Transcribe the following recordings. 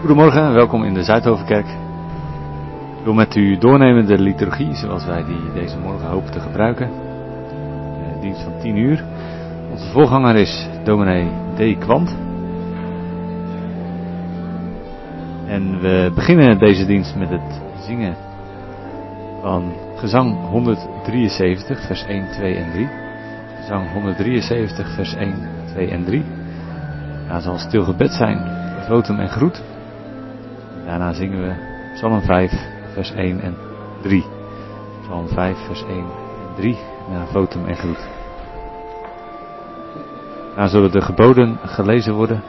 Goedemorgen en welkom in de Zuidhovenkerk. Ik wil met u doornemen de liturgie zoals wij die deze morgen hopen te gebruiken. Dienst van 10 uur. Onze voorganger is dominee D. Kwant. En we beginnen deze dienst met het zingen van gezang 173 vers 1, 2 en 3. Gezang 173 vers 1, 2 en 3. Daar zal stil gebed zijn, votum en groet. Daarna zingen we Psalm 5 vers 1 en 3. Psalm 5 vers 1 en 3 naar votum en groet. Daarna zullen de geboden gelezen worden.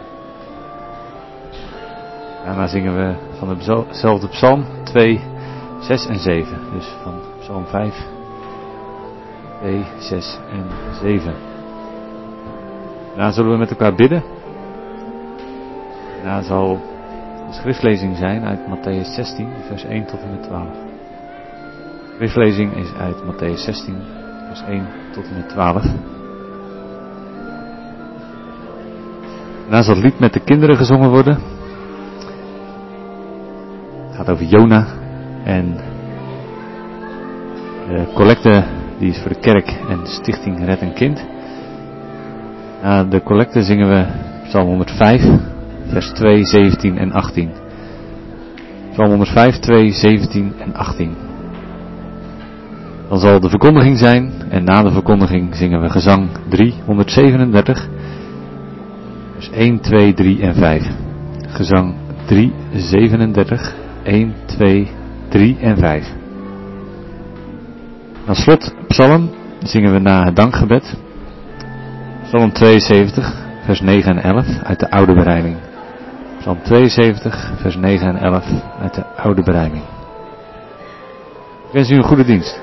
Daarna zingen we van dezelfde psalm 2, 6 en 7. Dus van Psalm 5, 2, 6 en 7. Daarna zullen we met elkaar bidden. Daarna zal de schriftlezing zijn uit Mattheüs 16, vers 1 tot en met 12. De schriftlezing is uit Mattheüs 16, vers 1 tot en met 12. Daarna zal het lied met de kinderen gezongen worden. Het gaat over Jona. En de collecte die is voor de kerk en de stichting Red een Kind. Na de collecte zingen we Psalm 105, vers 2, 17 en 18. Psalm 105, 2, 17 en 18. Dan zal de verkondiging zijn en na de verkondiging zingen we gezang 337, vers 1, 2, 3 en 5. Gezang 337, 1, 2, 3 en 5. Als slot psalm zingen we na het dankgebed Psalm 72, vers 9 en 11 uit de Oude Berijming. Psalm 72, vers 9 en 11 uit de Oude Berijming. Ik wens u een goede dienst.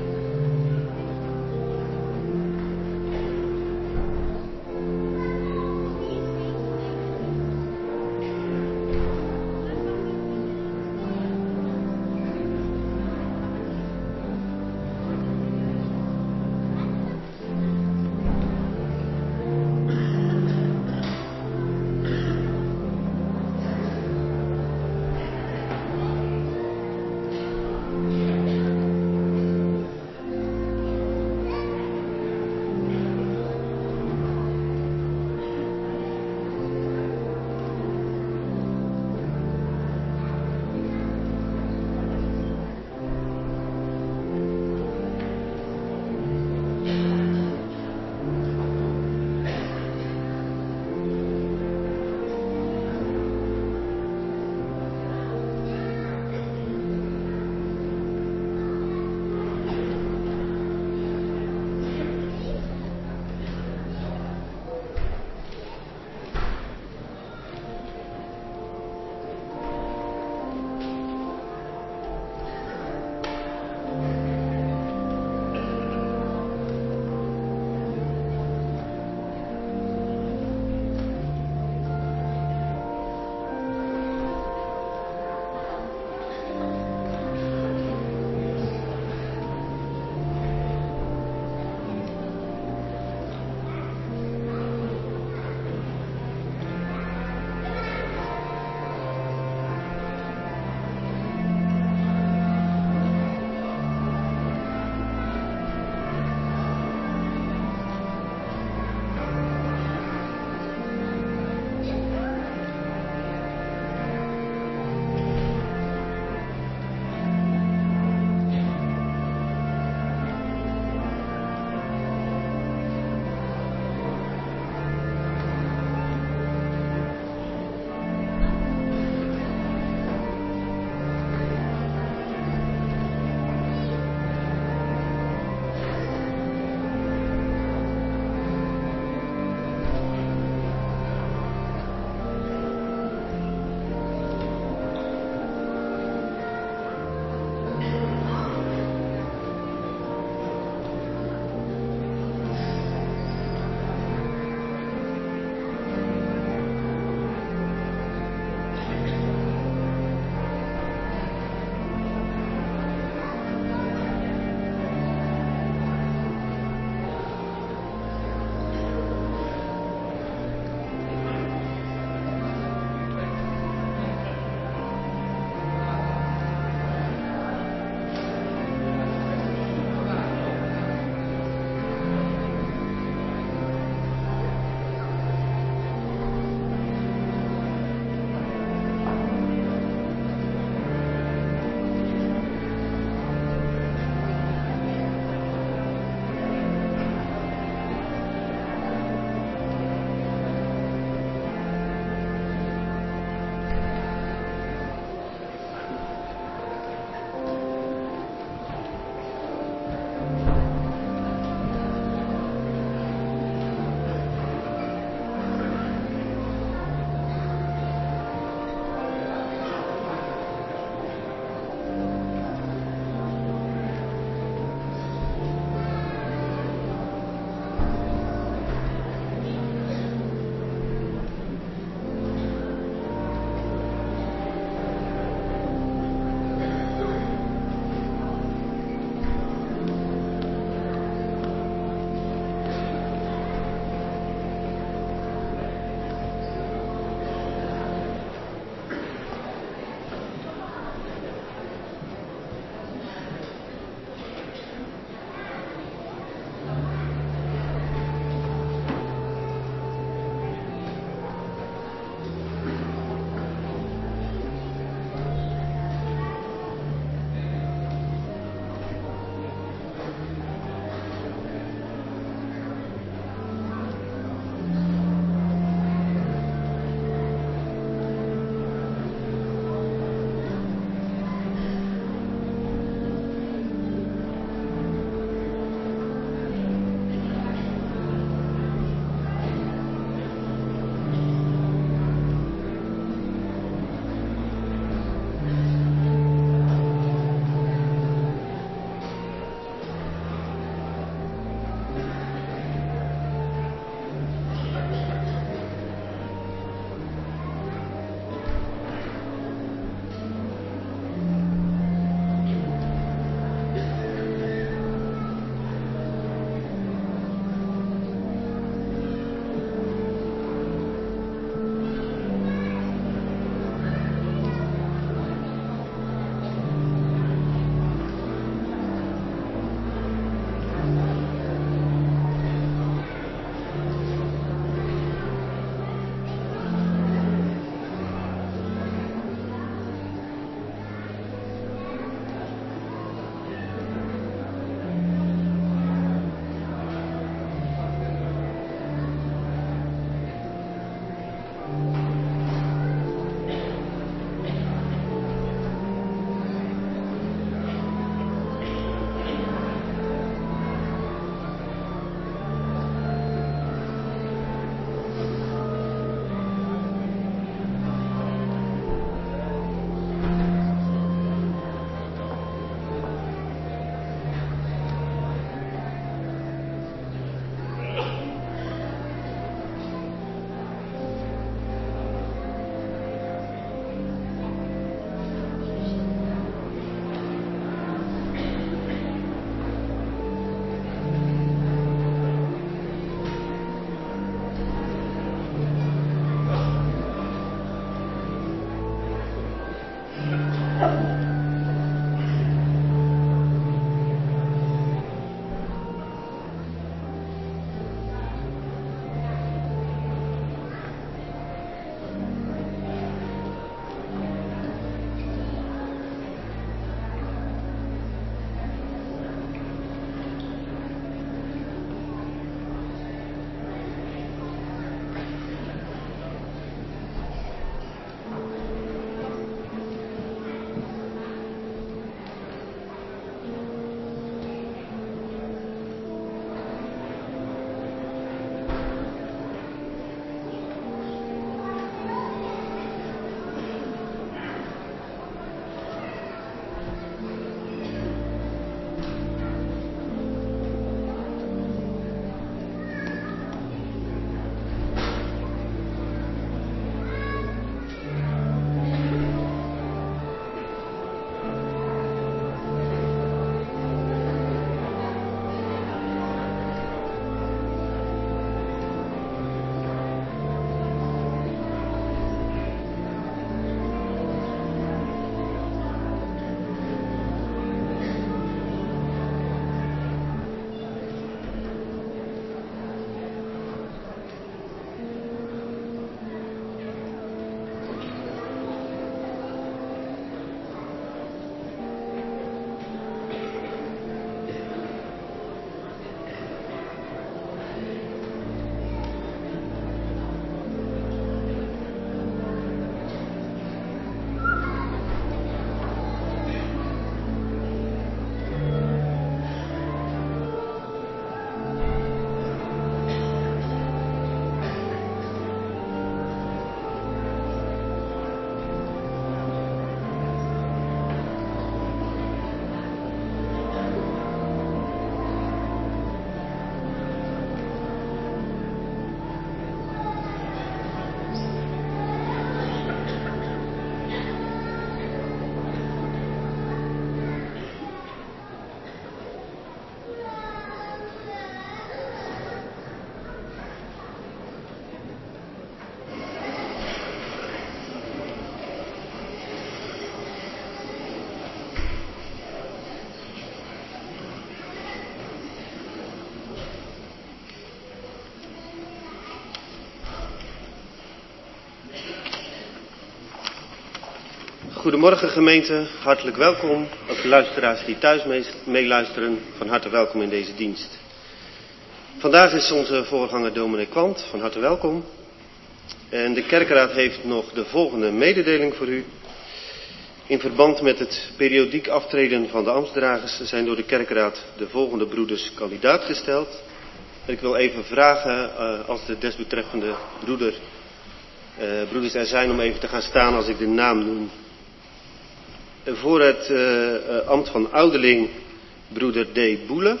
Goedemorgen gemeente, hartelijk welkom. Ook de luisteraars die thuis meeluisteren, van harte welkom in deze dienst. Vandaag is onze voorganger dominee Kwant, van harte welkom. En de kerkraad heeft nog de volgende mededeling voor u. In verband met het periodiek aftreden van de ambtsdragers zijn door de kerkraad de volgende broeders kandidaat gesteld. En ik wil even vragen, als de desbetreffende broeders er zijn, om even te gaan staan als ik de naam noem. Voor het ambt van ouderling broeder D. Boele.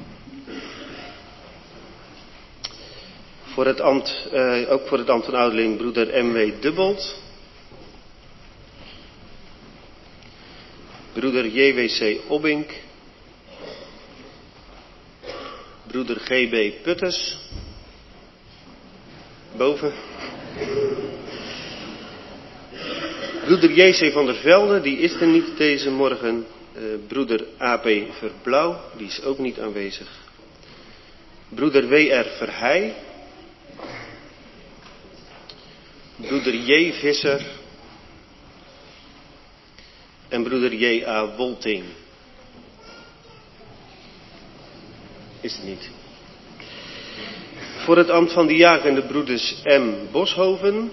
Ook voor het ambt van ouderling broeder M.W. Dubbelt. Broeder J.W.C. Obbink. Broeder G.B. Putters. Boven. Broeder J.C. van der Velde, die is er niet deze morgen. Broeder A.P. Verblauw, die is ook niet aanwezig. Broeder W.R. Verheij. Broeder J. Visser. En broeder J.A. Wolting. Is het niet. Voor het ambt van diaken de broeders M. Boshoven.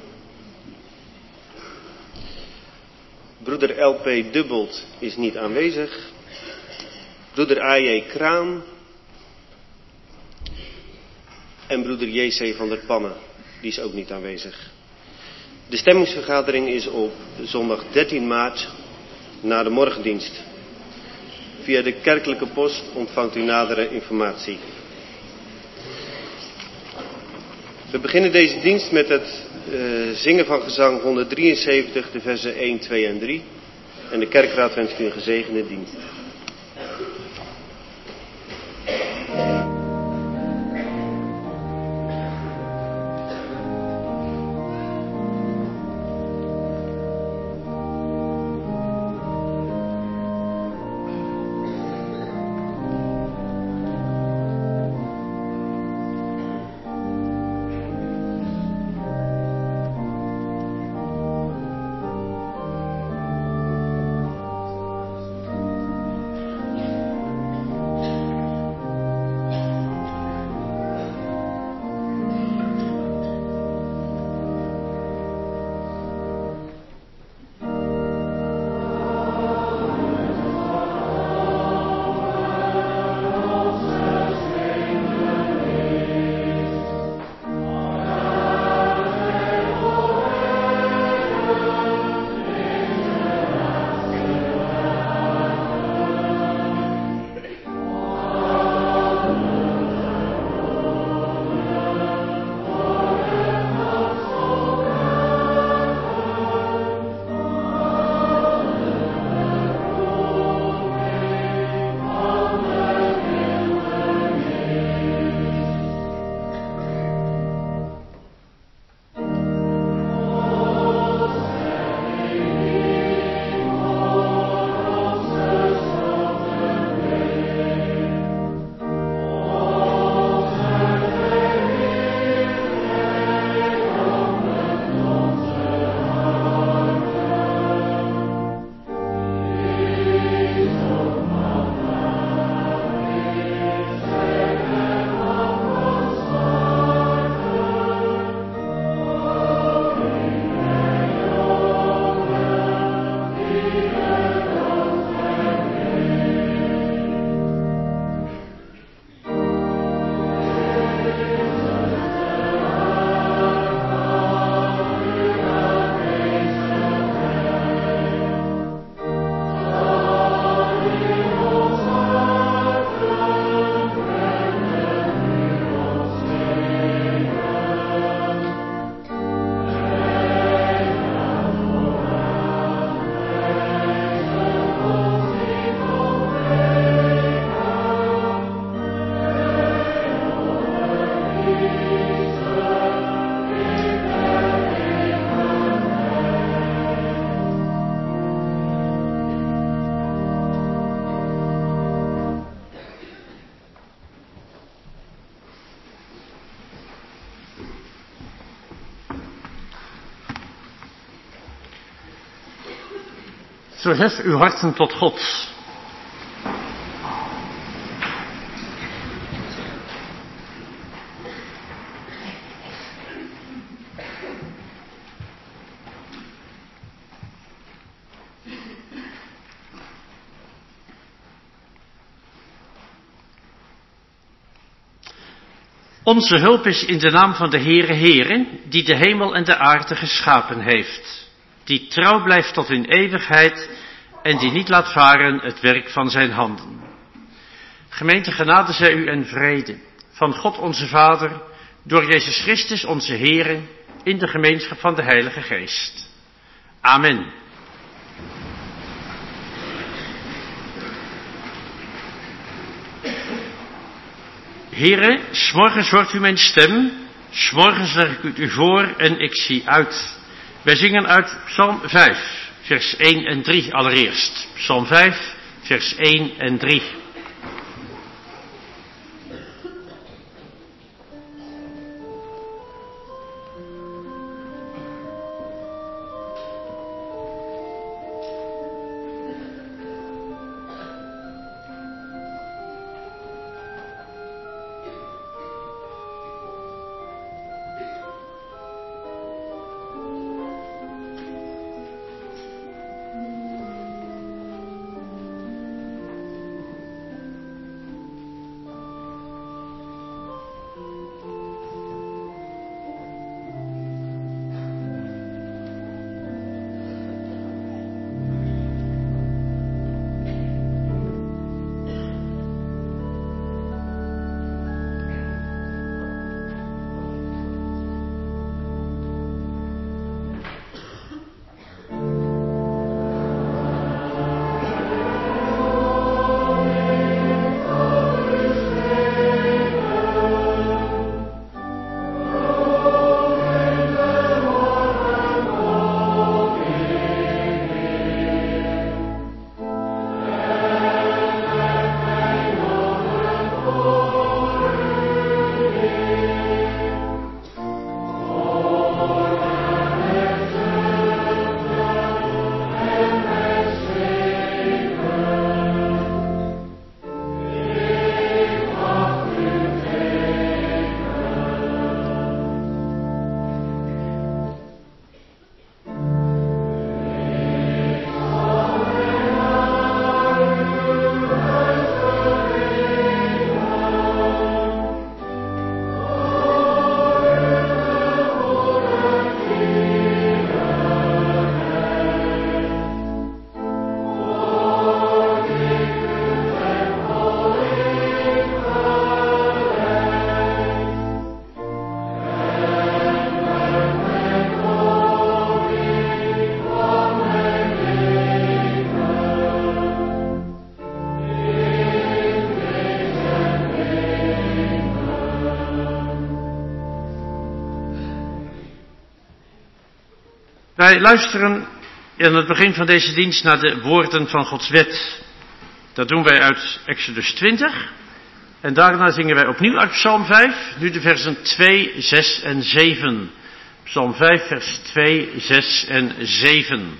Broeder L.P. Dubbelt is niet aanwezig. Broeder A.J. Kraan. En broeder J.C. van der Pannen, die is ook niet aanwezig. De stemmingsvergadering is op zondag 13 maart na de morgendienst. Via de kerkelijke post ontvangt u nadere informatie. We beginnen deze dienst met het zingen van gezang 173, de versen 1, 2 en 3. En de kerkraad wenst u een gezegende dienst. Verhef uw harten tot God. Onze hulp is in de naam van de Heere, die de hemel en de aarde geschapen heeft, die trouw blijft tot in eeuwigheid en die niet laat varen het werk van zijn handen. Gemeente, genade zij u en vrede van God onze Vader, door Jezus Christus onze Heere, in de gemeenschap van de Heilige Geest. Amen. Heere, 's morgens hoort u mijn stem, 's morgens leg ik het u voor en ik zie uit. Wij zingen uit Psalm 5, vers 1 en 3 allereerst. Psalm 5, vers 1 en 3. Wij luisteren in het begin van deze dienst naar de woorden van Gods wet. Dat doen wij uit Exodus 20. En daarna zingen wij opnieuw uit Psalm 5, nu de versen 2, 6 en 7. Psalm 5, vers 2, 6 en 7.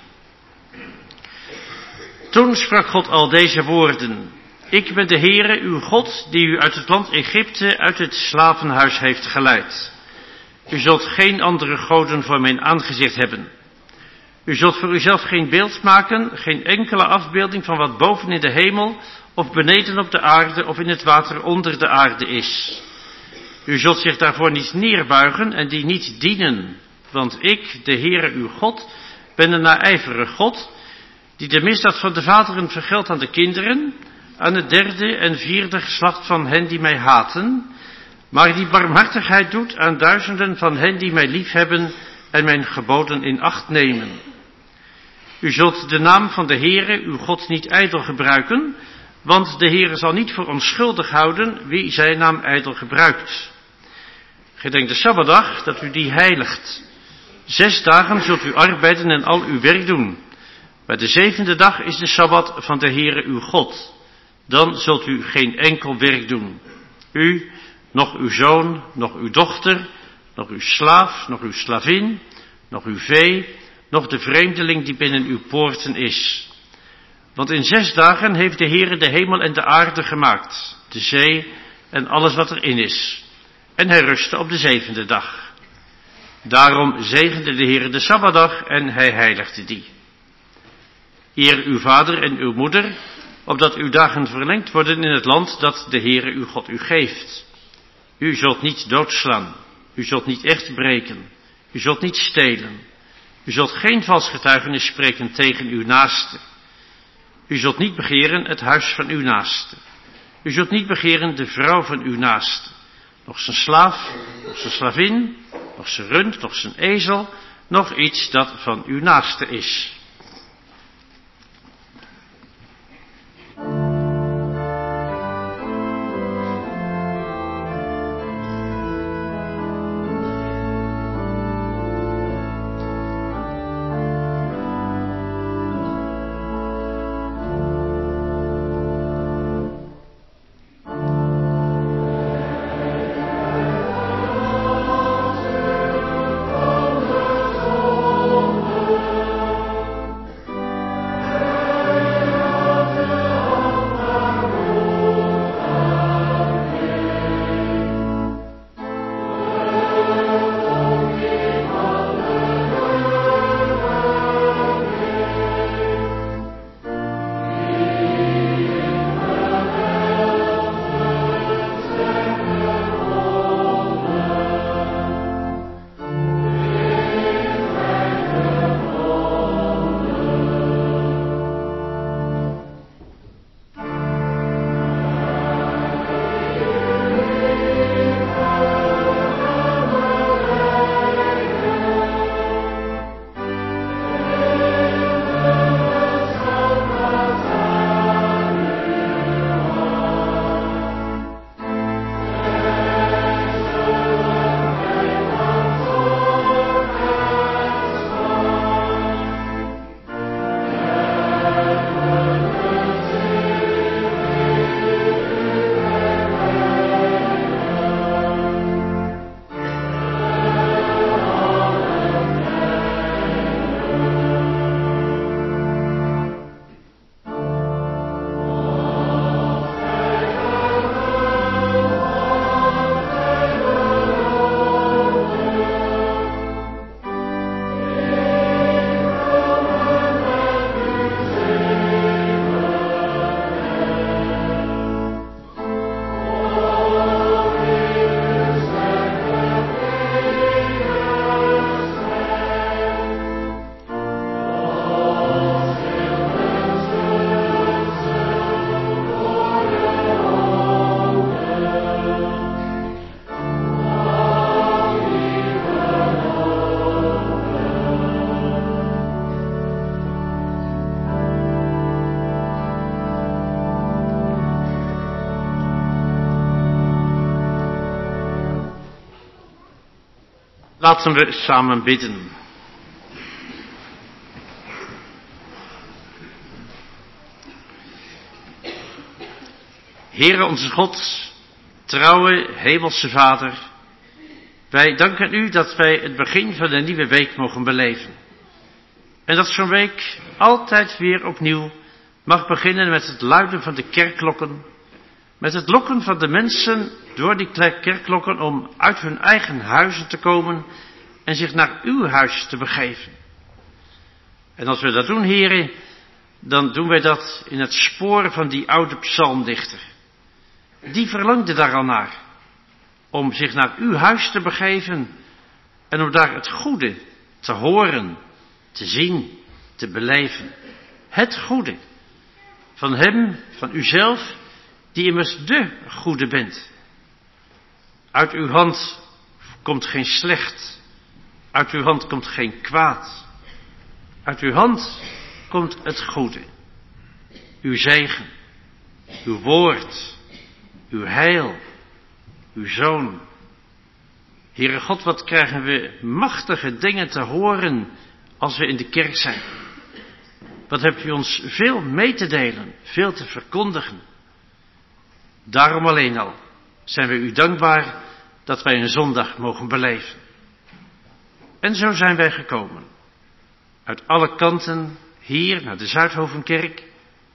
Toen sprak God al deze woorden. Ik ben de Heere, uw God, die u uit het land Egypte, uit het slavenhuis heeft geleid. U zult geen andere goden voor mijn aangezicht hebben. U zult voor uzelf geen beeld maken, geen enkele afbeelding van wat boven in de hemel, of beneden op de aarde, of in het water onder de aarde is. U zult zich daarvoor niet neerbuigen en die niet dienen, want ik, de Heere uw God, ben een naijverige God, die de misdaad van de vaderen vergeldt aan de kinderen, aan het derde en vierde geslacht van hen die mij haten, maar die barmhartigheid doet aan duizenden van hen die mij liefhebben en mijn geboden in acht nemen. U zult de naam van de Heere, uw God, niet ijdel gebruiken, want de Heere zal niet voor onschuldig houden wie zijn naam ijdel gebruikt. Gedenk de Sabbatdag, dat u die heiligt. 6 dagen zult u arbeiden en al uw werk doen. Maar de 7e dag is de Sabbat van de Heere uw God. Dan zult u geen enkel werk doen. U, nog uw zoon, nog uw dochter, nog uw slaaf, nog uw slavin, nog uw vee, nog de vreemdeling die binnen uw poorten is. Want in 6 dagen heeft de Heere de hemel en de aarde gemaakt, de zee en alles wat erin is. En hij rustte op de 7e dag. Daarom zegende de Heere de Sabbatdag en hij heiligde die. Eer uw vader en uw moeder, opdat uw dagen verlengd worden in het land dat de Heere uw God u geeft. U zult niet doodslaan, u zult niet echt breken, u zult niet stelen, u zult geen vals getuigenis spreken tegen uw naaste. U zult niet begeren het huis van uw naaste. U zult niet begeren de vrouw van uw naaste, nog zijn slaaf, nog zijn slavin, nog zijn rund, nog zijn ezel, nog iets dat van uw naaste is. Laten we samen bidden. Heere onze God, trouwe hemelse Vader, wij danken u dat wij het begin van een nieuwe week mogen beleven. En dat zo'n week altijd weer opnieuw mag beginnen met het luiden van de kerkklokken, met het lokken van de mensen door die kerkklokken om uit hun eigen huizen te komen en zich naar uw huis te begeven. En als we dat doen, Heere, dan doen wij dat in het spoor van die oude psalmdichter. Die verlangde daar al naar, om zich naar uw huis te begeven en om daar het goede te horen, te zien, te beleven. Het goede van hem, van uzelf, die immers de goede bent. Uit uw hand komt geen slecht, uit uw hand komt geen kwaad. Uit uw hand komt het goede. Uw zegen, uw woord, uw heil, uw zoon. Heere God, wat krijgen we machtige dingen te horen als we in de kerk zijn. Wat hebt u ons veel mee te delen, veel te verkondigen. Daarom alleen al zijn we u dankbaar dat wij een zondag mogen beleven. En zo zijn wij gekomen. Uit alle kanten hier naar de Zuidhovenkerk,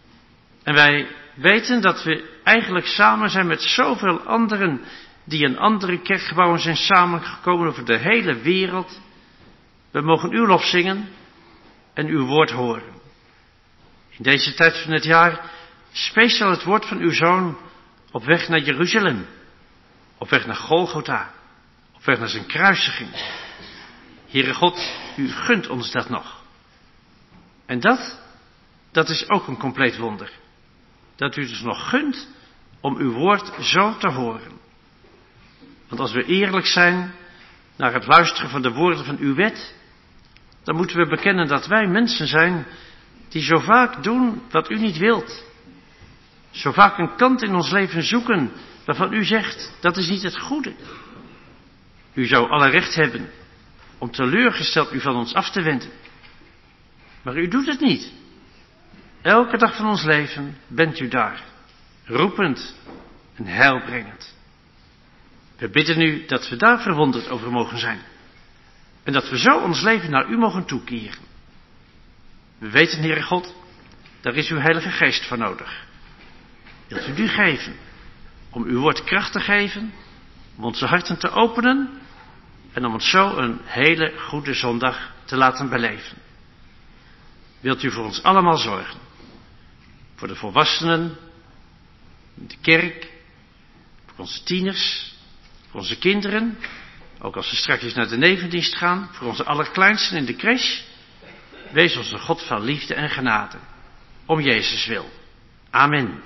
En wij weten dat we eigenlijk samen zijn met zoveel anderen die in andere kerkgebouwen zijn samengekomen over de hele wereld. We mogen uw lof zingen en uw woord horen. In deze tijd van het jaar speciaal het woord van uw Zoon op weg naar Jeruzalem, op weg naar Golgotha, op weg naar zijn kruisiging. Heere God, u gunt ons dat nog. En dat is ook een compleet wonder. Dat u dus nog gunt om uw woord zo te horen. Want als we eerlijk zijn naar het luisteren van de woorden van uw wet, dan moeten we bekennen dat wij mensen zijn die zo vaak doen wat u niet wilt. Zo vaak een kant in ons leven zoeken waarvan u zegt, dat is niet het goede. U zou alle recht hebben om teleurgesteld u van ons af te wenden. Maar u doet het niet. Elke dag van ons leven bent u daar, roepend en heilbrengend. We bidden u dat we daar verwonderd over mogen zijn. En dat we zo ons leven naar u mogen toekeren. We weten, Heere God, daar is uw Heilige Geest voor nodig. Wilt u die geven, om uw woord kracht te geven, om onze harten te openen en om ons zo een hele goede zondag te laten beleven. Wilt u voor ons allemaal zorgen. Voor de volwassenen, de kerk, voor onze tieners, voor onze kinderen, ook als we straks naar de nevendienst gaan, voor onze allerkleinsten in de crash. Wees onze God van liefde en genade, om Jezus wil. Amen.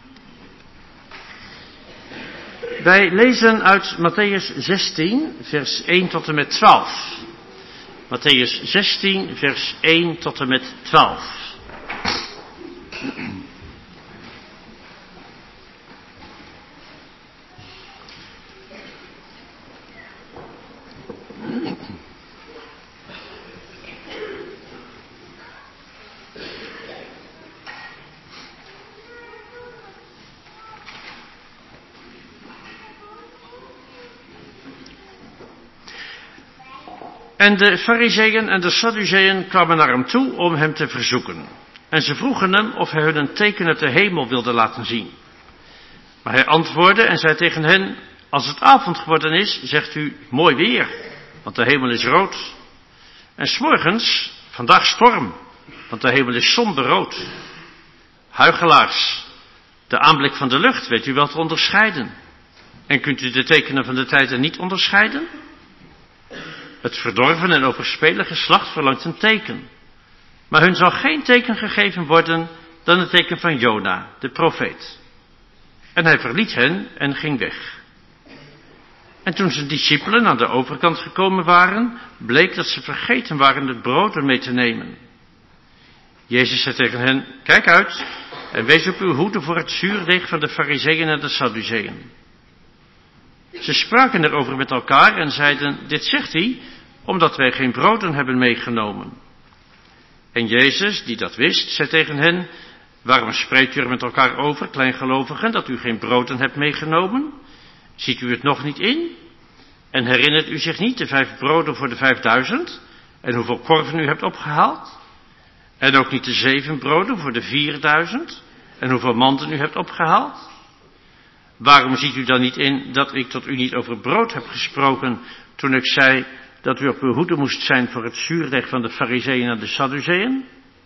Wij lezen uit Mattheüs 16, vers 1 tot en met 12. Mattheüs 16, vers 1 tot en met 12. En de Farizeeën en de Sadduceeën kwamen naar hem toe om hem te verzoeken. En ze vroegen hem of hij hun een teken uit de hemel wilde laten zien. Maar hij antwoordde en zei tegen hen, als het avond geworden is, zegt u mooi weer, want de hemel is rood. En 's morgens, vandaag storm, want de hemel is somberrood. Huichelaars, de aanblik van de lucht weet u wel te onderscheiden. En kunt u de tekenen van de tijden niet onderscheiden? Het verdorven en overspelen geslacht verlangt een teken. Maar hun zal geen teken gegeven worden dan het teken van Jona, de profeet. En hij verliet hen en ging weg. En toen zijn discipelen aan de overkant gekomen waren, bleek dat ze vergeten waren het brood mee te nemen. Jezus zei tegen hen, kijk uit en wees op uw hoede voor het zuurdeeg van de Farizeeën en de Sadduceeën. Ze spraken erover met elkaar en zeiden, dit zegt hij, omdat wij geen broden hebben meegenomen. En Jezus, die dat wist, zei tegen hen, waarom spreekt u er met elkaar over, kleingelovigen, dat u geen broden hebt meegenomen? Ziet u het nog niet in? En herinnert u zich niet de 5 broden voor de 5000 en hoeveel korven u hebt opgehaald? En ook niet de 7 broden voor de 4000 en hoeveel manden u hebt opgehaald? Waarom ziet u dan niet in dat ik tot u niet over brood heb gesproken toen ik zei dat u op uw hoede moest zijn voor het zuurdeeg van de Farizeeën en de Sadduceeën?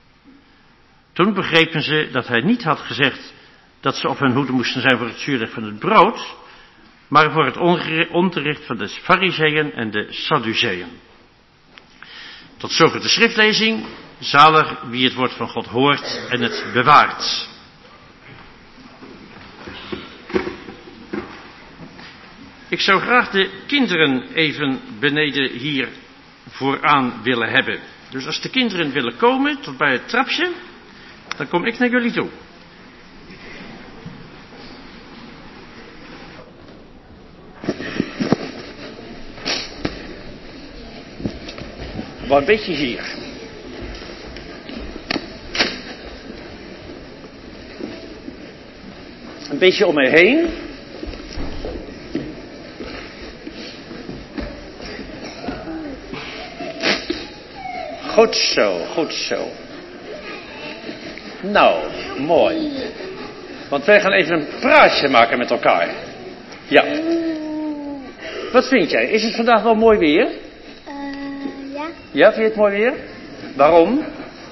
Toen begrepen ze dat hij niet had gezegd dat ze op hun hoede moesten zijn voor het zuurdeeg van het brood, maar voor het onderricht van de Farizeeën en de Sadduceeën. Tot zover de schriftlezing. Zalig wie het woord van God hoort en het bewaart. Ik zou graag de kinderen even beneden hier vooraan willen hebben. Dus als de kinderen willen komen tot bij het trapje, dan kom ik naar jullie toe. Wat een beetje hier. Een beetje om me heen. Goed zo, goed zo. Nou, mooi. Want wij gaan even een praatje maken met elkaar. Ja. Wat vind jij? Is het vandaag wel mooi weer? Ja. Ja, vind je het mooi weer? Waarom?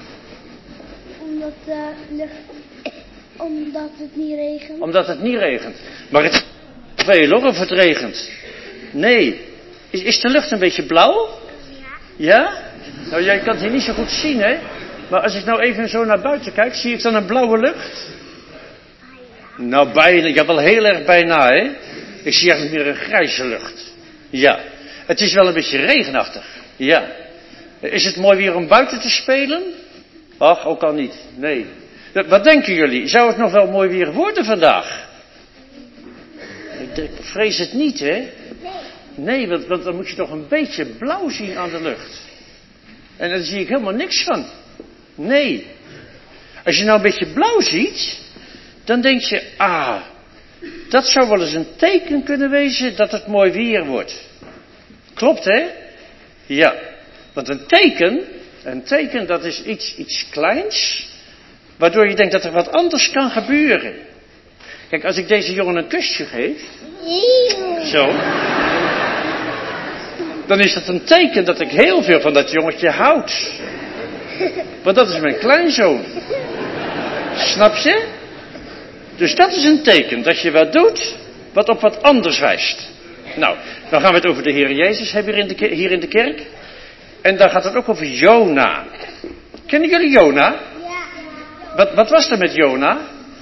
Omdat het niet regent. Omdat het niet regent. Maar het is veel hoor, of het regent. Nee. Is de lucht een beetje blauw? Ja. Ja? Nou, jij kan het hier niet zo goed zien, hè? Maar als ik nou even zo naar buiten kijk, zie ik dan een blauwe lucht? Nou, bijna. Ja, wel heel erg bijna, hè? Ik zie eigenlijk meer een grijze lucht. Ja. Het is wel een beetje regenachtig. Ja. Is het mooi weer om buiten te spelen? Ach, ook al niet. Nee. Wat denken jullie? Zou het nog wel mooi weer worden vandaag? Ik vrees het niet, hè? Nee, want dan moet je toch een beetje blauw zien aan de lucht. En daar zie ik helemaal niks van. Nee. Als je nou een beetje blauw ziet, dan denk je, dat zou wel eens een teken kunnen wezen dat het mooi weer wordt. Klopt, hè? Ja. Want een teken dat is iets kleins, waardoor je denkt dat er wat anders kan gebeuren. Kijk, als ik deze jongen een kusje geef, zo, dan is dat een teken dat ik heel veel van dat jongetje houd. Want dat is mijn kleinzoon. Snap je? Dus dat is een teken dat je wat doet wat op wat anders wijst. Nou, dan gaan we het over de Heer Jezus hebben hier in de kerk. En dan gaat het ook over Jona. Kennen jullie Jona? Ja. Wat was er met Jona?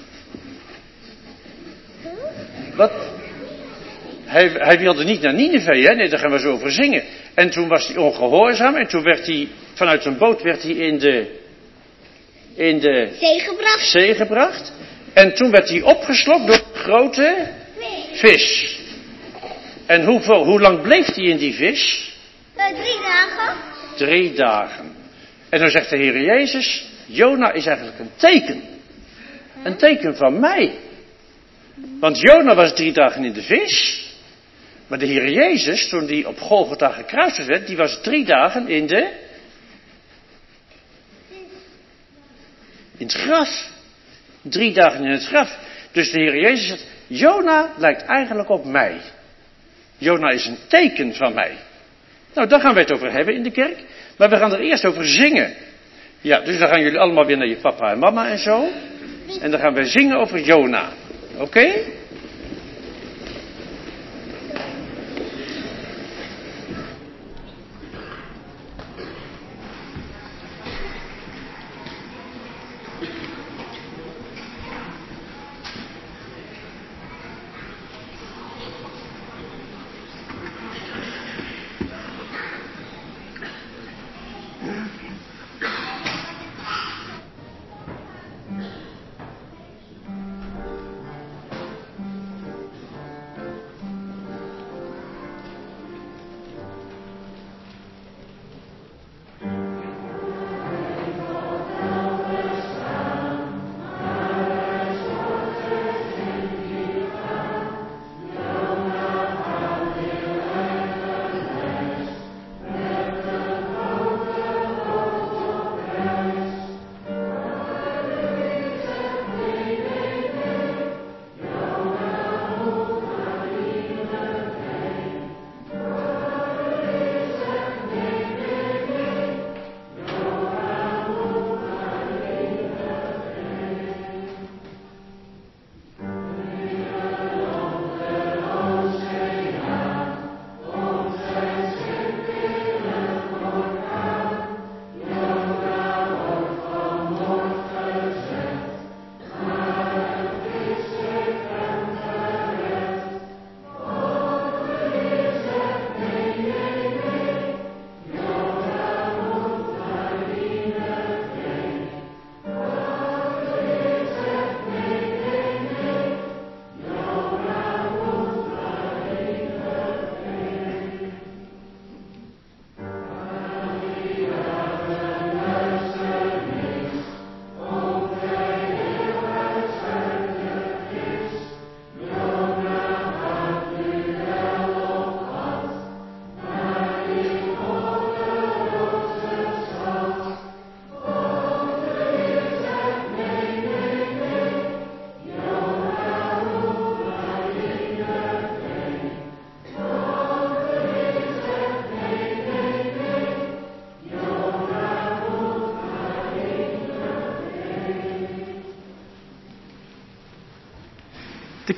Wat? Hij wilde niet naar Nineve, hè? Nee, daar gaan we zo over zingen. En toen was hij ongehoorzaam en toen werd hij, vanuit zijn boot werd hij in de zee gebracht. En toen werd hij opgeslokt door een grote vis. En hoe lang bleef hij in die vis? 3 dagen. 3 dagen. En dan zegt de Heer Jezus, Jona is eigenlijk een teken. Een teken van mij. Want Jona was 3 dagen in de vis. Maar de Heer Jezus, toen die op Golgotha gekruisigd werd, die was 3 dagen in het graf. 3 dagen in het graf. Dus de Heer Jezus zegt, Jona lijkt eigenlijk op mij. Jona is een teken van mij. Nou, daar gaan we het over hebben in de kerk. Maar we gaan er eerst over zingen. Ja, dus dan gaan jullie allemaal weer naar je papa en mama en zo. En dan gaan we zingen over Jona. Oké?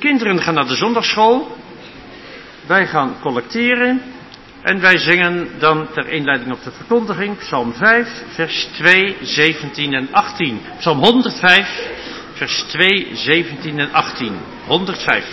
kinderen gaan naar de zondagschool. Wij gaan collecteren. En wij zingen dan ter inleiding op de verkondiging Psalm 5, vers 2, 17 en 18. Psalm 105, vers 2, 17 en 18. 105.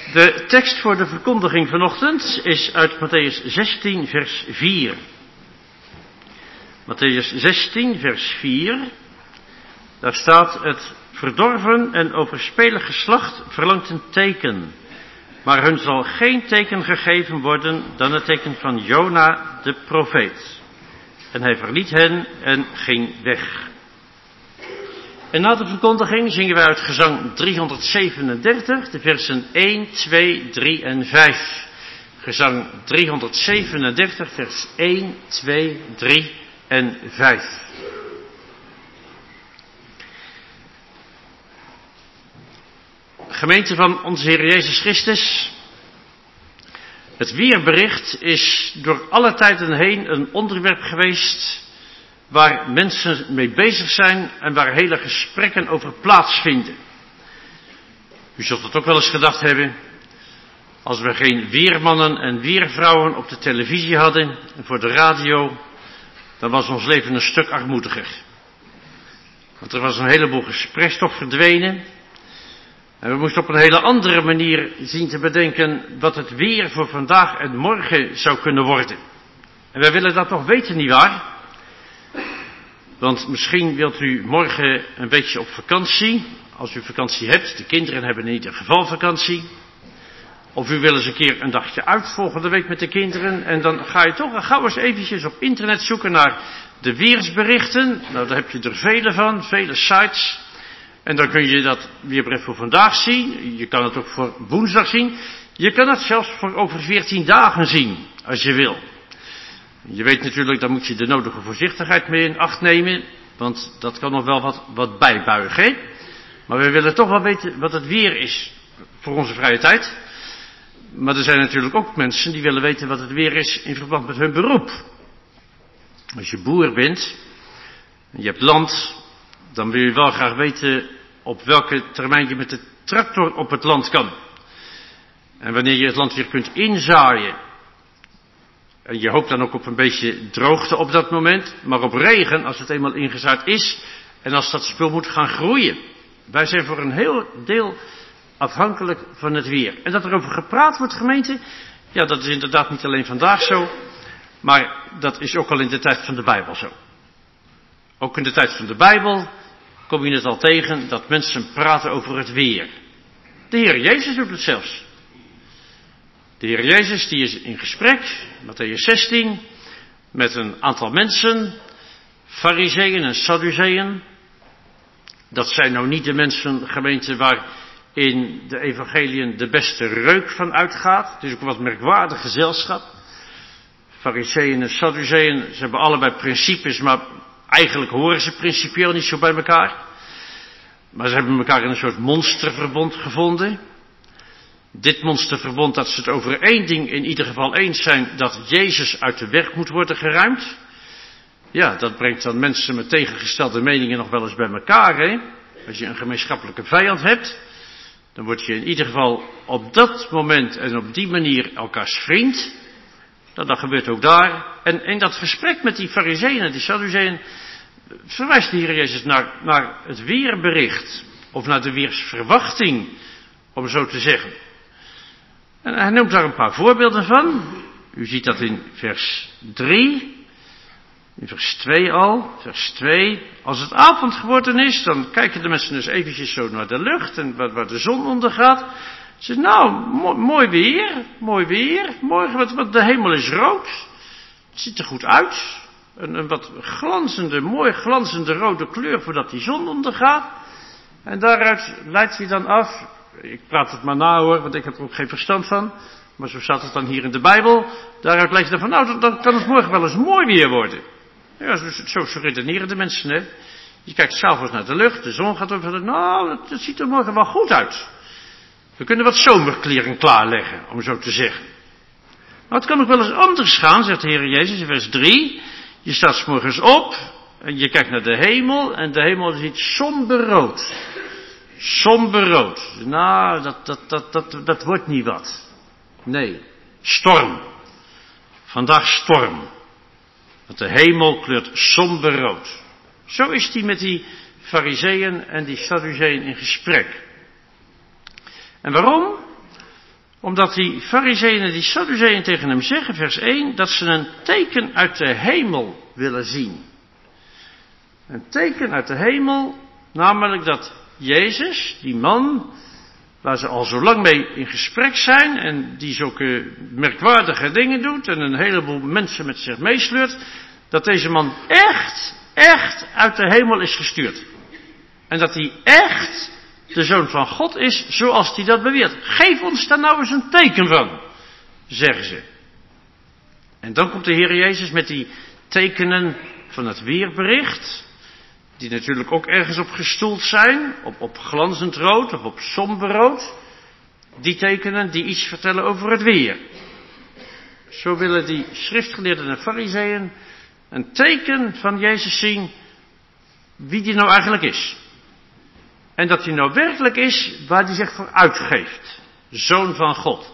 De tekst voor de verkondiging vanochtend is uit Mattheüs 16, vers 4. Mattheüs 16, vers 4. Daar staat: het verdorven en overspelig geslacht verlangt een teken. Maar hun zal geen teken gegeven worden dan het teken van Jona de profeet. En hij verliet hen en ging weg. En na de verkondiging zingen wij uit gezang 337 de versen 1, 2, 3 en 5. Gezang 337 vers 1, 2, 3 en 5. Gemeente van onze Heer Jezus Christus. Het weerbericht is door alle tijden heen een onderwerp geweest waar mensen mee bezig zijn en waar hele gesprekken over plaatsvinden. U zult het ook wel eens gedacht hebben, als we geen weermannen en weervrouwen op de televisie hadden en voor de radio, dan was ons leven een stuk armoediger. Want er was een heleboel gesprekstof verdwenen. En we moesten op een hele andere manier zien te bedenken wat het weer voor vandaag en morgen zou kunnen worden. En wij willen dat toch weten, nietwaar? Want misschien wilt u morgen een beetje op vakantie, als u vakantie hebt. De kinderen hebben in ieder geval vakantie. Of u wil eens een keer een dagje uit volgende week met de kinderen. En dan ga je toch gauw eens eventjes op internet zoeken naar de weersberichten. Nou, daar heb je er vele van, vele sites. En dan kun je dat weerbericht voor vandaag zien. Je kan het ook voor woensdag zien. Je kan het zelfs voor over 14 dagen zien, als je wil. Je weet natuurlijk, daar moet je de nodige voorzichtigheid mee in acht nemen. Want dat kan nog wel wat bijbuigen. Hè? Maar we willen toch wel weten wat het weer is voor onze vrije tijd. Maar er zijn natuurlijk ook mensen die willen weten wat het weer is in verband met hun beroep. Als je boer bent, en je hebt land, dan wil je wel graag weten op welke termijn je met de tractor op het land kan. En wanneer je het land weer kunt inzaaien. En je hoopt dan ook op een beetje droogte op dat moment, maar op regen als het eenmaal ingezaaid is en als dat spul moet gaan groeien. Wij zijn voor een heel deel afhankelijk van het weer. En dat er over gepraat wordt, gemeente, ja, dat is inderdaad niet alleen vandaag zo, maar dat is ook al in de tijd van de Bijbel zo. Ook in de tijd van de Bijbel kom je het al tegen dat mensen praten over het weer. De Heer Jezus doet het zelfs. De Heer Jezus die is in gesprek, Mattheüs 16, met een aantal mensen, Farizeeën en Sadduceeën. Dat zijn nou niet de mensen, gemeente, waar in de evangeliën de beste reuk van uitgaat. Het is ook een wat merkwaardig gezelschap. Farizeeën en Sadduceeën, ze hebben allebei principes, maar eigenlijk horen ze principieel niet zo bij elkaar. Maar ze hebben elkaar in een soort monsterverbond gevonden. Dit monsterverbond, dat ze het over één ding in ieder geval eens zijn, dat Jezus uit de weg moet worden geruimd. Ja, dat brengt dan mensen met tegengestelde meningen nog wel eens bij elkaar, hè. Als je een gemeenschappelijke vijand hebt, dan word je in ieder geval op dat moment en op die manier elkaars vriend. Dat gebeurt ook daar. En in dat gesprek met die Farizeeën en die Sadduceeën verwijst de Heer Jezus naar het weerbericht. Of naar de weersverwachting, om zo te zeggen. En hij noemt daar een paar voorbeelden van. U ziet dat in vers 3. In vers 2 al. Vers 2. Als het avond geworden is, dan kijken de mensen dus eventjes zo naar de lucht en waar de zon ondergaat. Ze zeggen, nou, mooi weer. Morgen, wat de hemel is rood. Het ziet er goed uit. Een wat glanzende, mooi glanzende rode kleur voordat die zon ondergaat. En daaruit leidt hij dan af. Ik praat het maar na hoor, want ik heb er ook geen verstand van. Maar zo staat het dan hier in de Bijbel. Daaruit leidt hij dan van, nou, dan kan het morgen wel eens mooi weer worden. Ja, zo redeneren de mensen, hè. Je kijkt s'avonds naar de lucht, de zon gaat over. Nou, dat ziet er morgen wel goed uit. We kunnen wat zomerkleren klaarleggen, om zo te zeggen. Maar het kan ook wel eens anders gaan, zegt de Heer Jezus in vers 3. Je staat 's morgens op en je kijkt naar de hemel en de hemel ziet somberrood. Somberrood. Nou, dat wordt niet wat. Nee, storm. Vandaag storm. Want de hemel kleurt somberrood. Zo is hij met die Farizeeën en die Sadduceeën in gesprek. En waarom? Omdat die Farizeeën en die Sadduceeën tegen hem zeggen, vers 1, dat ze een teken uit de hemel willen zien. Een teken uit de hemel, namelijk dat Jezus, die man, waar ze al zo lang mee in gesprek zijn en die zulke merkwaardige dingen doet en een heleboel mensen met zich meesleurt, dat deze man echt uit de hemel is gestuurd. En dat hij echt de Zoon van God is, zoals hij dat beweert. Geef ons daar nou eens een teken van, zeggen ze. En dan komt de Heer Jezus met die tekenen van het weerbericht, die natuurlijk ook ergens op gestoeld zijn, op glanzend rood of op somber rood. Die tekenen die iets vertellen over het weer. Zo willen die schriftgeleerden en farizeeën een teken van Jezus zien, wie die nou eigenlijk is. En dat hij nou werkelijk is waar hij zich voor uitgeeft. Zoon van God.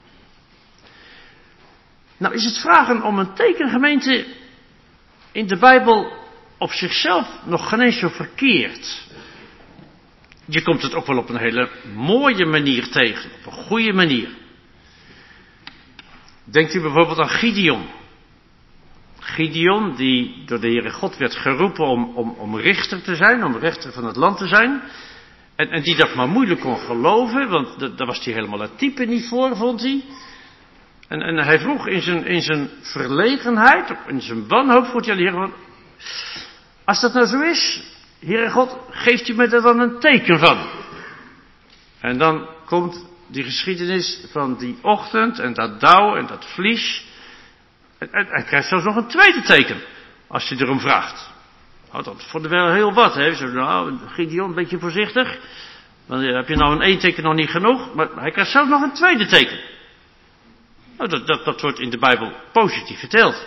Nou is het vragen om een teken, gemeente, in de Bijbel op zichzelf nog geen eens zo verkeerd. Je komt het ook wel op een hele mooie manier tegen. Op een goede manier. Denkt u bijvoorbeeld aan Gideon. Gideon die door de Heere God werd geroepen om richter te zijn. Om rechter van het land te zijn. En die dat maar moeilijk kon geloven. Want daar was hij helemaal het type niet voor, vond hij. En hij vroeg in zijn verlegenheid. In zijn wanhoop vroeg hij aan de Heere God. Als dat nou zo is, Heere God, geeft u me er dan een teken van? En dan komt die geschiedenis van die ochtend en dat dauw en dat vlies. En hij krijgt zelfs nog een tweede teken, als hij erom vraagt. Nou, dat vonden we wel heel wat, hè. Zo, nou, Gideon, een beetje voorzichtig. Dan heb je nou een één teken nog niet genoeg, maar hij krijgt zelfs nog een tweede teken. Nou, dat wordt in de Bijbel positief verteld.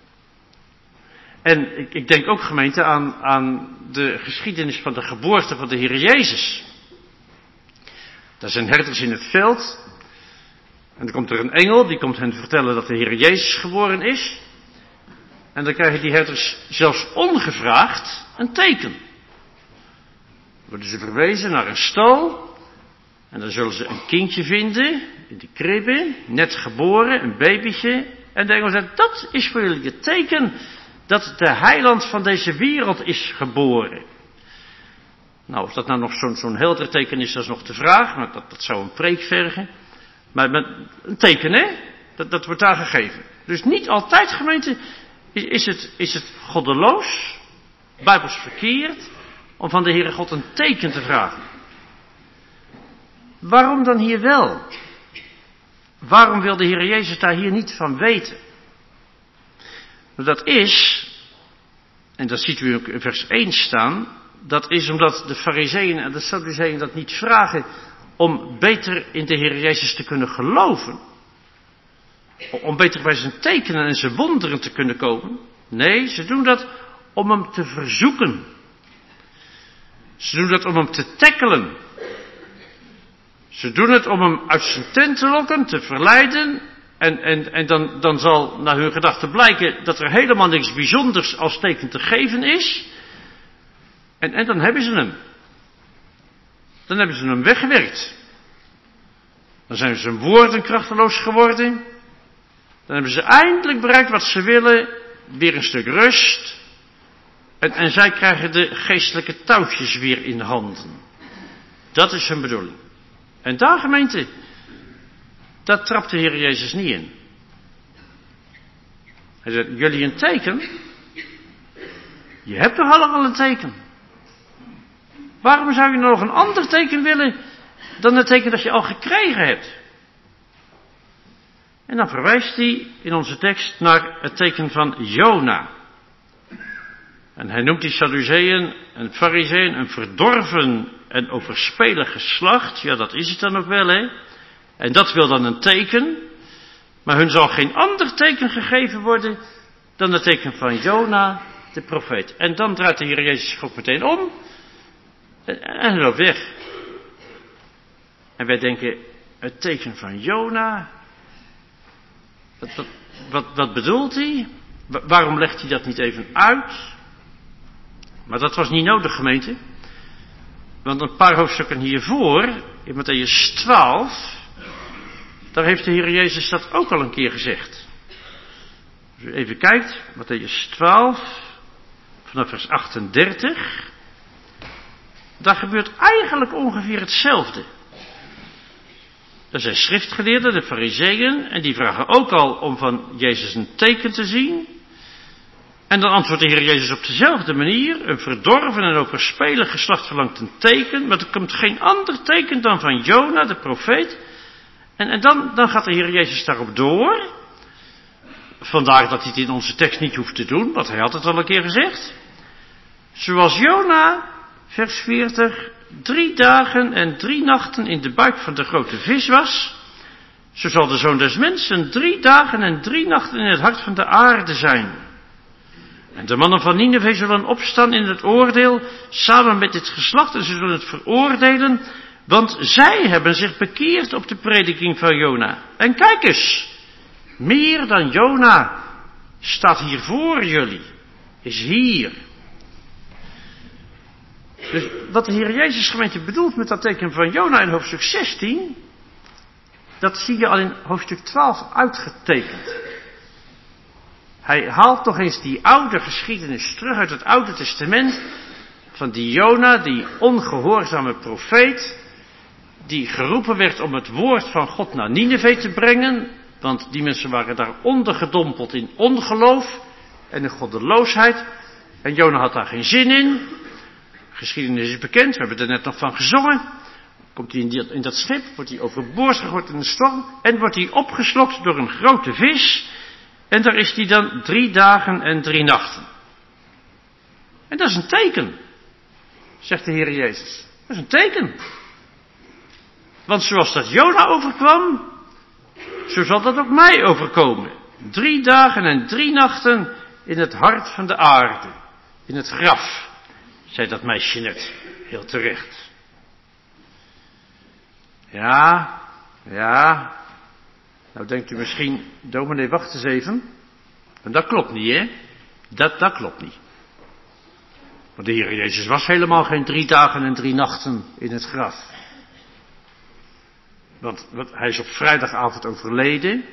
En ik denk ook, gemeente, aan de geschiedenis van de geboorte van de Heer Jezus. Daar zijn herders in het veld. En dan komt er een engel, die komt hen vertellen dat de Heer Jezus geboren is. En dan krijgen die herders zelfs ongevraagd een teken. Dan worden ze verwezen naar een stal. En dan zullen ze een kindje vinden, in de kribbe, net geboren, een babytje. En de engel zegt, dat is voor jullie het teken dat de heiland van deze wereld is geboren. Nou, of dat nou nog zo'n helder teken is, dat is nog de vraag. Maar dat zou een preek vergen. Maar een teken, hè? Dat wordt daar gegeven. Dus niet altijd, gemeente, is het goddeloos, bijbels verkeerd, om van de Heere God een teken te vragen. Waarom dan hier wel? Waarom wil de Heer Jezus daar hier niet van weten? Dat is, en dat ziet u ook in vers 1 staan, dat is omdat de Farizeeën en de Sadduceeën dat niet vragen om beter in de Heer Jezus te kunnen geloven. Om beter bij zijn tekenen en zijn wonderen te kunnen komen. Nee, ze doen dat om hem te verzoeken. Ze doen dat om hem te tackelen. Ze doen het om hem uit zijn tent te lokken, te verleiden. En dan zal naar hun gedachten blijken dat er helemaal niks bijzonders als teken te geven is. En dan hebben ze hem. Dan hebben ze hem weggewerkt. Dan zijn zijn woorden krachteloos geworden. Dan hebben ze eindelijk bereikt wat ze willen. Weer een stuk rust. En zij krijgen de geestelijke touwtjes weer in handen. Dat is hun bedoeling. En daar, gemeente, dat trapt de Heer Jezus niet in. Hij zegt, jullie een teken? Je hebt toch allemaal een teken? Waarom zou je nog een ander teken willen dan het teken dat je al gekregen hebt? En dan verwijst hij in onze tekst naar het teken van Jona. En hij noemt die Sadduceeën en Farizeeën een verdorven en overspelig geslacht. Ja, dat is het dan ook wel, hè. En dat wil dan een teken. Maar hun zal geen ander teken gegeven worden dan het teken van Jona, de profeet. En dan draait de Heer Jezus zich ook meteen om. En loopt weg. En wij denken, het teken van Jona. Wat bedoelt hij? Waarom legt hij dat niet even uit? Maar dat was niet nodig, gemeente. Want een paar hoofdstukken hiervoor, in Mattheüs 12, Daar heeft de Heer Jezus dat ook al een keer gezegd. Als u even kijkt, Mattheüs 12, vanaf vers 38. Daar gebeurt eigenlijk ongeveer hetzelfde. Er zijn schriftgeleerden, de Farizeeën, en die vragen ook al om van Jezus een teken te zien. En dan antwoordt de Heer Jezus op dezelfde manier. Een verdorven en overspelig geslacht verlangt een teken, maar er komt geen ander teken dan van Jona, de profeet. En dan gaat de Heer Jezus daarop door. Vandaar dat hij het in onze tekst niet hoeft te doen, want hij had het al een keer gezegd. Zoals Jona, vers 40, 3 dagen en 3 nachten in de buik van de grote vis was, zo zal de Zoon des Mensen 3 dagen en 3 nachten in het hart van de aarde zijn. En de mannen van Nineve zullen opstaan in het oordeel, samen met dit geslacht, en ze zullen het veroordelen, want zij hebben zich bekeerd op de prediking van Jona. En kijk eens, meer dan Jona staat hier voor jullie, is hier. Dus wat de Heer Jezus gemeente bedoelt met dat teken van Jona in hoofdstuk 16, dat zie je al in hoofdstuk 12 uitgetekend. Hij haalt toch eens die oude geschiedenis terug uit het Oude Testament, van die Jona, die ongehoorzame profeet, die geroepen werd om het woord van God naar Nineve te brengen, want die mensen waren daar ondergedompeld in ongeloof en in goddeloosheid, en Jona had daar geen zin in. Geschiedenis is bekend, we hebben er net nog van gezongen. Komt hij in dat schip, wordt hij overboord gegooid in de storm en wordt hij opgeslokt door een grote vis. En daar is hij dan 3 dagen en 3 nachten. En dat is een teken, zegt de Heer Jezus. Dat is een teken. Want zoals dat Jona overkwam, zo zal dat ook mij overkomen. 3 dagen en 3 nachten in het hart van de aarde, in het graf, zei dat meisje net, heel terecht. Ja, nou denkt u misschien, dominee, wacht eens even. En dat klopt niet, hè? Dat klopt niet. Want de Heer Jezus was helemaal geen 3 dagen en 3 nachten in het graf. Want hij is op vrijdagavond overleden.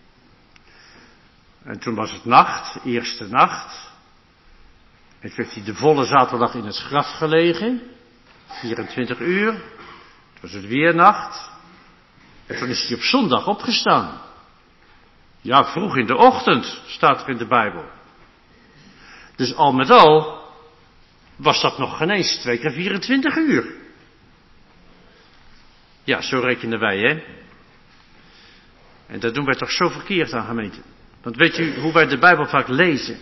En toen was het nacht, eerste nacht. En toen heeft hij de volle zaterdag in het graf gelegen. 24 uur. Toen was het weer nacht. En toen is hij op zondag opgestaan. Ja, vroeg in de ochtend, staat er in de Bijbel. Dus al met al was dat nog geen eens 2 keer 24 uur. Ja, zo rekenen wij, hè. En dat doen wij toch zo verkeerd aan, gemeente. Want weet u hoe wij de Bijbel vaak lezen?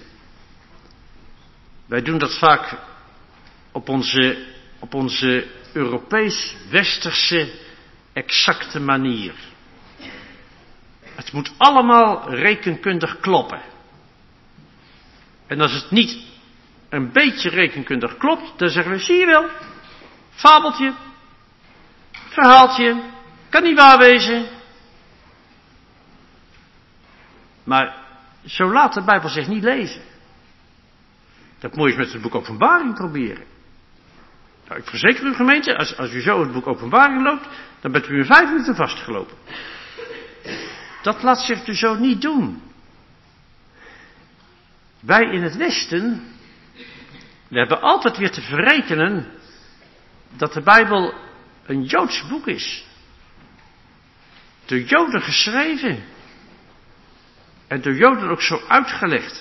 Wij doen dat vaak op onze Europees-westerse exacte manier. Het moet allemaal rekenkundig kloppen. En als het niet een beetje rekenkundig klopt, dan zeggen we, zie je wel, fabeltje, verhaaltje, kan niet waar wezen. Maar zo laat de Bijbel zich niet lezen. Dat moet je eens met het boek Openbaring proberen. Nou, ik verzeker u, gemeente, als u zo het boek Openbaring loopt, dan bent u in 5 minuten vastgelopen. Dat laat zich dus zo niet doen. Wij in het Westen, we hebben altijd weer te verrekenen dat de Bijbel een Joods boek is. Door Joden geschreven. En door Joden ook zo uitgelegd.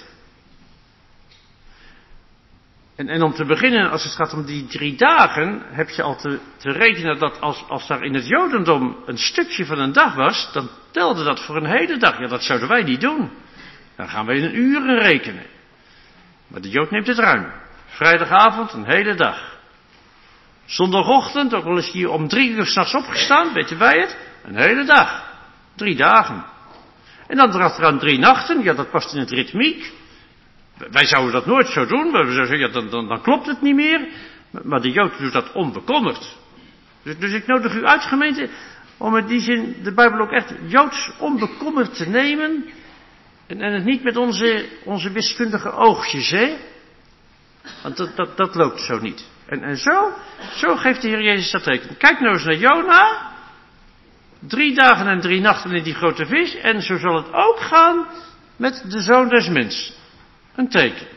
En om te beginnen, als het gaat om die 3 dagen, heb je al te rekenen dat als daar in het Jodendom een stukje van een dag was, dan telde dat voor een hele dag. Ja, dat zouden wij niet doen. Dan gaan wij in uren rekenen. Maar de Jood neemt het ruim. Vrijdagavond, een hele dag. Zondagochtend, ook al is hij om 3 uur 's nachts opgestaan, weten wij het, een hele dag. 3 dagen. En dan erachteraan 3 nachten, ja, dat past in het ritmiek. Wij zouden dat nooit zo doen, we zouden zeggen, ja, dan klopt het niet meer. Maar de Jood doet dat onbekommerd. Dus ik nodig u uit, gemeente, om in die zin de Bijbel ook echt Joods onbekommerd te nemen. En het niet met onze wiskundige oogjes, hè. Want dat loopt zo niet. En zo geeft de Heer Jezus dat teken. Kijk nou eens naar Jona. 3 dagen en 3 nachten in die grote vis. En zo zal het ook gaan met de Zoon des Mensen. Een teken.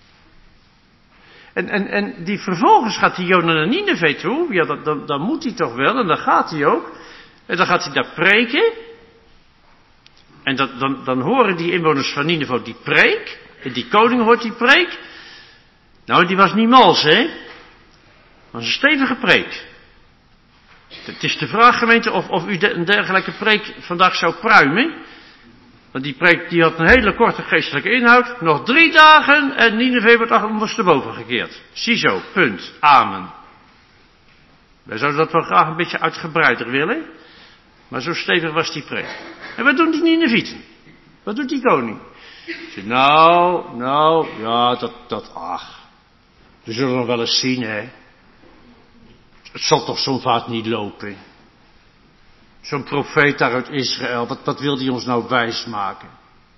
En die vervolgens gaat die Jona naar Nineve toe. Ja, dan moet hij toch wel. En dan gaat hij ook. En dan gaat hij daar preken. En dan horen die inwoners van Nineve die preek. En die koning hoort die preek. Nou, die was niet mals, hè. Dat was een stevige preek. Het is de vraag, gemeente, of u een dergelijke preek vandaag zou pruimen. Want die preek die had een hele korte geestelijke inhoud. Nog 3 dagen en Nineve wordt ondersteboven gekeerd. Ziezo, punt. Amen. Wij zouden dat wel graag een beetje uitgebreider willen. Maar zo stevig was die preek. En wat doen die Ninevieten? Wat doet die koning? Zegt, ja, ach. We zullen nog wel eens zien, hè. Het zal toch zo'n vaart niet lopen. Zo'n profeet daar uit Israël, wat wil die ons nou wijsmaken?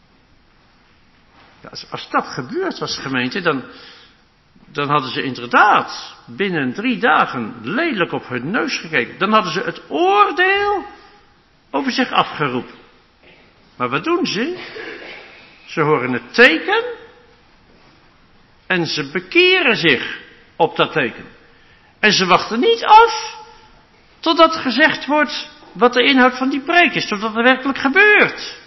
Ja, als dat gebeurd was, gemeente, dan hadden ze inderdaad binnen 3 dagen lelijk op hun neus gekeken. Dan hadden ze het oordeel over zich afgeroepen. Maar wat doen ze? Ze horen het teken en ze bekeren zich op dat teken. En ze wachten niet af totdat gezegd wordt wat de inhoud van die preek is, totdat het werkelijk gebeurt.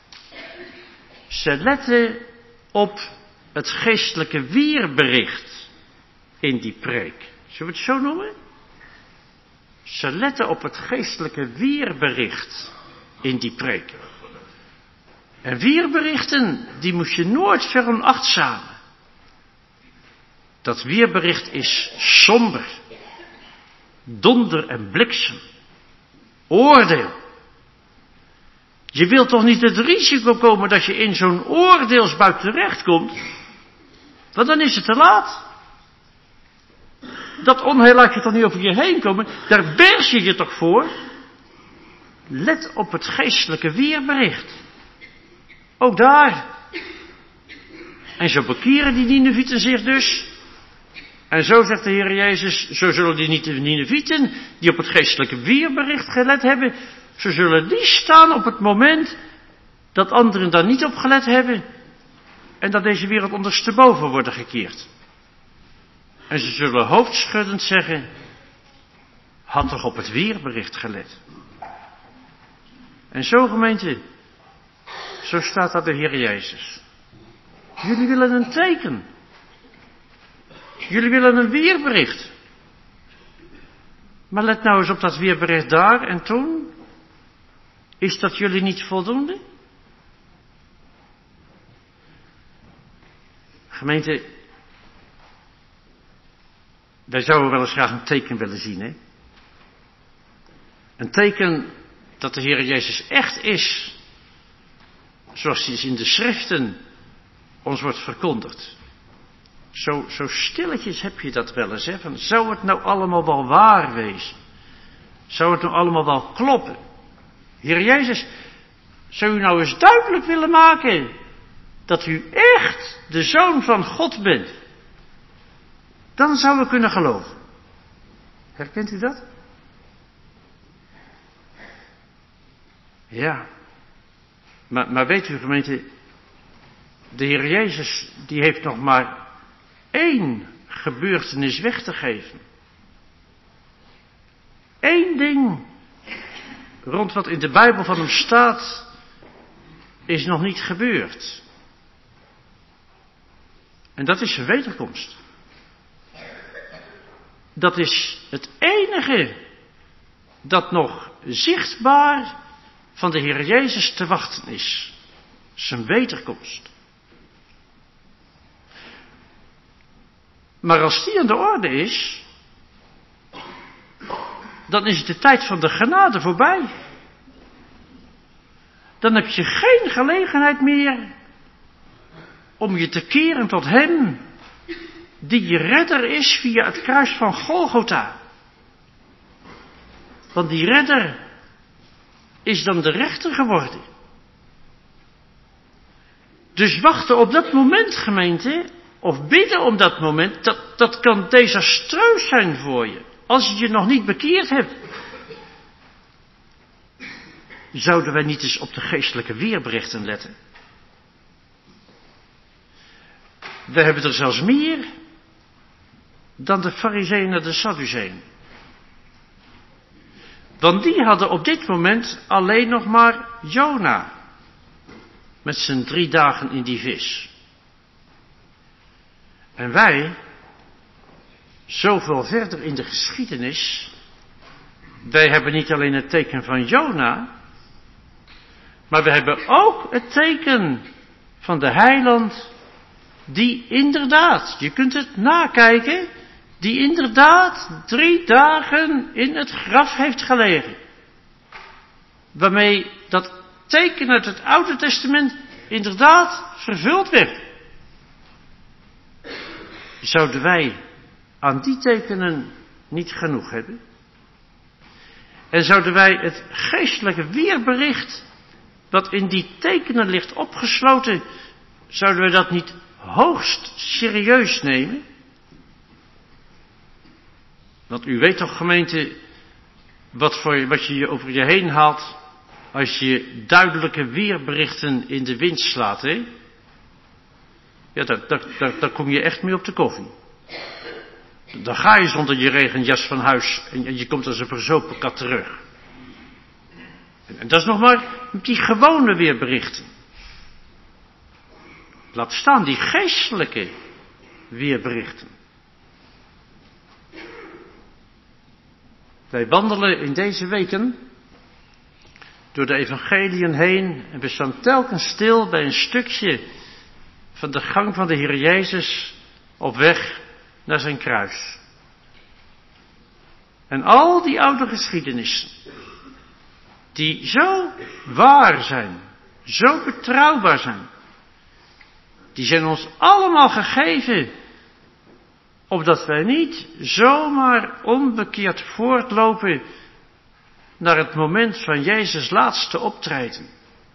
Ze letten op het geestelijke weerbericht in die preek. Zullen we het zo noemen? Ze letten op het geestelijke weerbericht in die preek. En weerberichten, die moet je nooit veronachtzamen. Dat weerbericht is somber. Donder en bliksem. Oordeel. Je wilt toch niet het risico komen dat je in zo'n oordeelsbuik terechtkomt? Want dan is het te laat. Dat onheil laat je toch niet over je heen komen? Daar bers je je toch voor? Let op het geestelijke weerbericht. Ook daar. En zo bekeren die Ninevieten zich dus. En zo zegt de Heer Jezus, zo zullen die Ninevieten, die op het geestelijke weerbericht gelet hebben, zo zullen die staan op het moment dat anderen daar niet op gelet hebben en dat deze wereld ondersteboven worden gekeerd. En ze zullen hoofdschuddend zeggen, had toch op het weerbericht gelet. En zo, gemeente, zo staat daar de Heer Jezus. Jullie willen een teken. Jullie willen een weerbericht. Maar let nou eens op dat weerbericht daar en toen. Is dat jullie niet voldoende? Gemeente, wij zouden wel eens graag een teken willen zien, hè? Een teken dat de Heer Jezus echt is, zoals hij in de schriften ons wordt verkondigd. Zo stilletjes heb je dat wel eens, hè? Van, zou het nou allemaal wel waar wezen? Zou het nou allemaal wel kloppen? Heer Jezus, zou u nou eens duidelijk willen maken dat u echt de Zoon van God bent? Dan zouden we kunnen geloven. Herkent u dat? Ja. Maar weet u, gemeente, de Heer Jezus, die heeft nog maar 1 gebeurtenis weg te geven. 1 ding rond wat in de Bijbel van hem staat, is nog niet gebeurd. En dat is zijn wederkomst. Dat is het enige dat nog zichtbaar van de Heer Jezus te wachten is. Zijn wederkomst. Maar als die aan de orde is, dan is de tijd van de genade voorbij. Dan heb je geen gelegenheid meer om je te keren tot Hem, die je redder is via het kruis van Golgotha. Want die redder is dan de rechter geworden. Dus wachten op dat moment, gemeente, of bidden om dat moment, dat kan desastreus zijn voor je, als je je nog niet bekeerd hebt. zouden wij niet eens op de geestelijke weerberichten letten? We hebben er zelfs meer dan de Farizeeën en de Sadduceeën. Want die hadden op dit moment alleen nog maar Jona. Met zijn 3 dagen in die vis. En wij, zoveel verder in de geschiedenis, wij hebben niet alleen het teken van Jona, maar we hebben ook het teken van de heiland, die inderdaad, je kunt het nakijken, die inderdaad 3 dagen in het graf heeft gelegen. Waarmee dat teken uit het Oude Testament inderdaad vervuld werd. Zouden wij aan die tekenen niet genoeg hebben? En zouden wij het geestelijke weerbericht, dat in die tekenen ligt opgesloten, zouden wij dat niet hoogst serieus nemen? Want u weet toch, gemeente, wat je over je heen haalt als je duidelijke weerberichten in de wind slaat, hè? Ja, daar kom je echt mee op de koffie. Dan ga je zonder je regenjas van huis en je komt als een verzopen kat terug. En dat is nog maar die gewone weerberichten. Laat staan die geestelijke weerberichten. Wij wandelen in deze weken door de evangeliën heen en we staan telkens stil bij een stukje van de gang van de Heer Jezus op weg naar zijn kruis. En al die oude geschiedenissen, die zo waar zijn, zo betrouwbaar zijn, die zijn ons allemaal gegeven, opdat wij niet zomaar onbekeerd voortlopen naar het moment van Jezus' laatste optreden.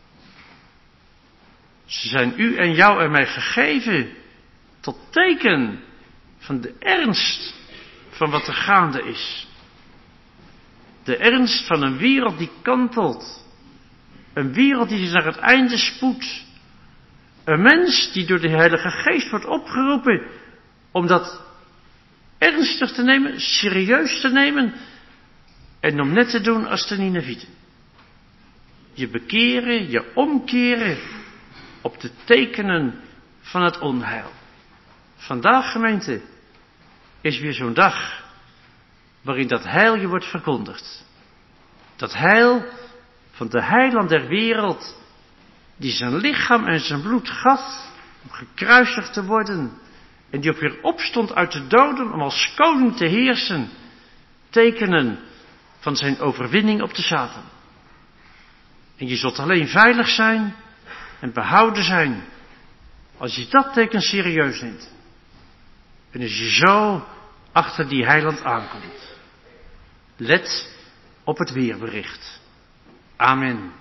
Ze zijn u en jou en mij gegeven tot teken van de ernst van wat er gaande is. De ernst van een wereld die kantelt. Een wereld die zich naar het einde spoedt. Een mens die door de Heilige Geest wordt opgeroepen om dat ernstig te nemen, serieus te nemen en om net te doen als de Ninevieten. Je bekeren, je omkeren op de tekenen van het onheil. Vandaag, gemeente, is weer zo'n dag waarin dat heil je wordt verkondigd. Dat heil van de heiland der wereld, die zijn lichaam en zijn bloed gaf om gekruisigd te worden en die ook weer opstond uit de doden om als koning te heersen. Tekenen van zijn overwinning op de Satan. En je zult alleen veilig zijn en behouden zijn als je dat teken serieus neemt. En als je zo achter die heiland aankomt. Let op het weerbericht. Amen.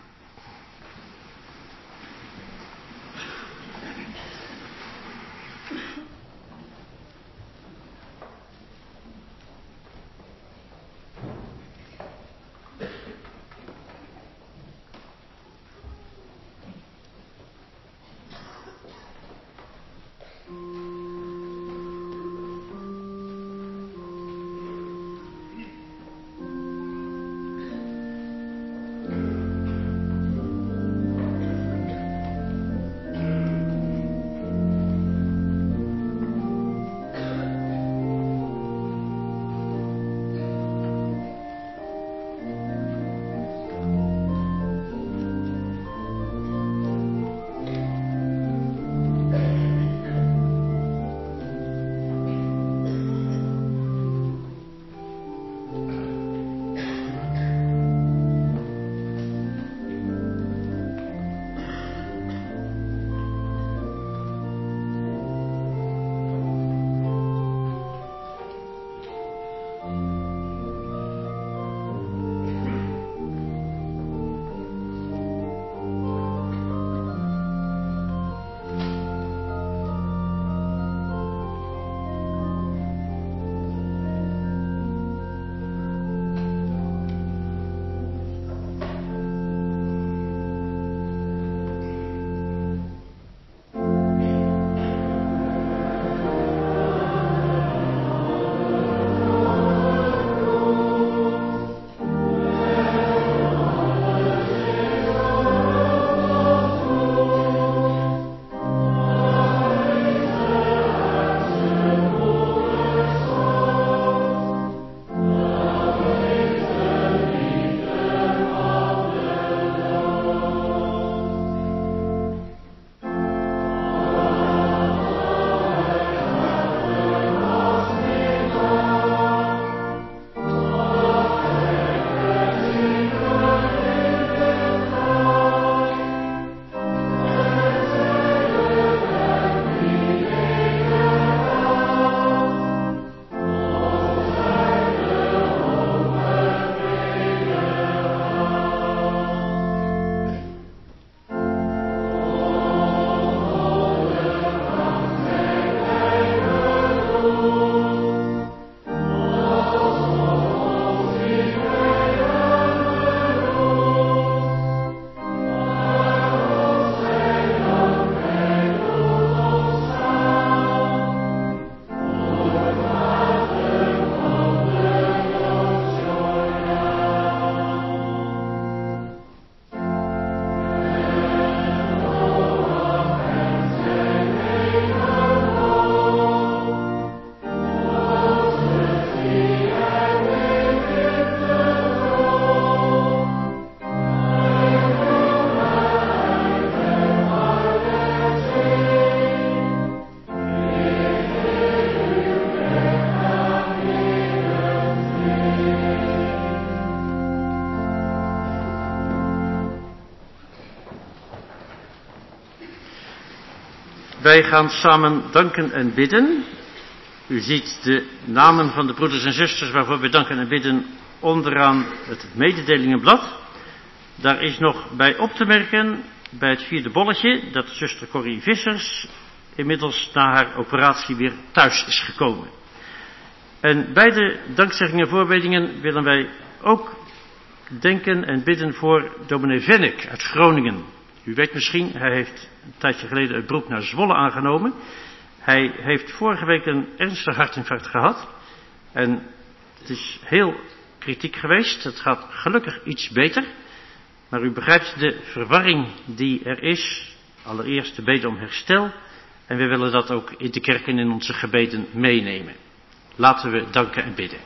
Wij gaan samen danken en bidden. U ziet de namen van de broeders en zusters waarvoor we danken en bidden onderaan het mededelingenblad. Daar is nog bij op te merken, bij het vierde bolletje, dat zuster Corrie Vissers inmiddels na haar operatie weer thuis is gekomen. En bij de dankzeggingen en voorbedingen willen wij ook denken en bidden voor dominee Vennek uit Groningen. U weet misschien, hij heeft een tijdje geleden het beroep naar Zwolle aangenomen. Hij heeft vorige week een ernstig hartinfarct gehad. En het is heel kritiek geweest. Het gaat gelukkig iets beter. Maar u begrijpt de verwarring die er is. Allereerst de beden om herstel. En we willen dat ook in de kerk en in onze gebeden meenemen. Laten we danken en bidden.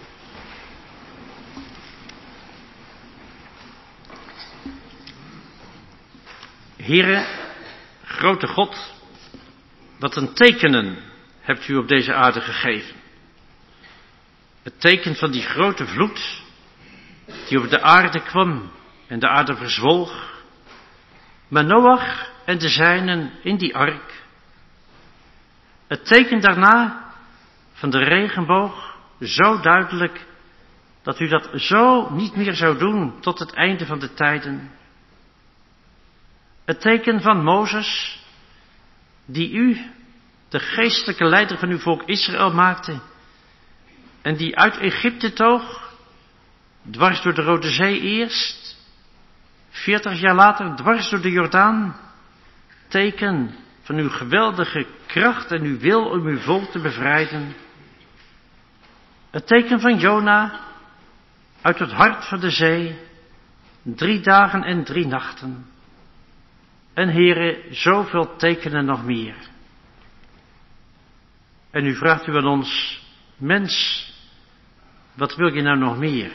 Heere, grote God, wat een tekenen hebt u op deze aarde gegeven. Het teken van die grote vloed die op de aarde kwam en de aarde verzwolg. Maar Noach en de zijnen in die ark. Het teken daarna van de regenboog, zo duidelijk dat u dat zo niet meer zou doen tot het einde van de tijden. Het teken van Mozes, die u, de geestelijke leider van uw volk Israël, maakte en die uit Egypte toog, dwars door de Rode Zee eerst, 40 jaar later dwars door de Jordaan, teken van uw geweldige kracht en uw wil om uw volk te bevrijden. Het teken van Jona, uit het hart van de zee, 3 dagen en 3 nachten. En Heere, zoveel tekenen nog meer. En nu vraagt u aan ons, mens, wat wil je nou nog meer?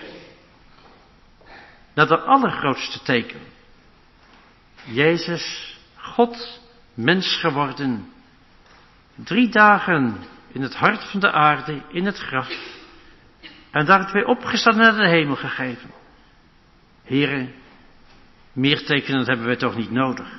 Naar de allergrootste teken. Jezus, God, mens geworden. 3 dagen in het hart van de aarde, in het graf. En daar weer opgestaan naar de hemel gegeven. Heere, meer tekenen hebben we toch niet nodig.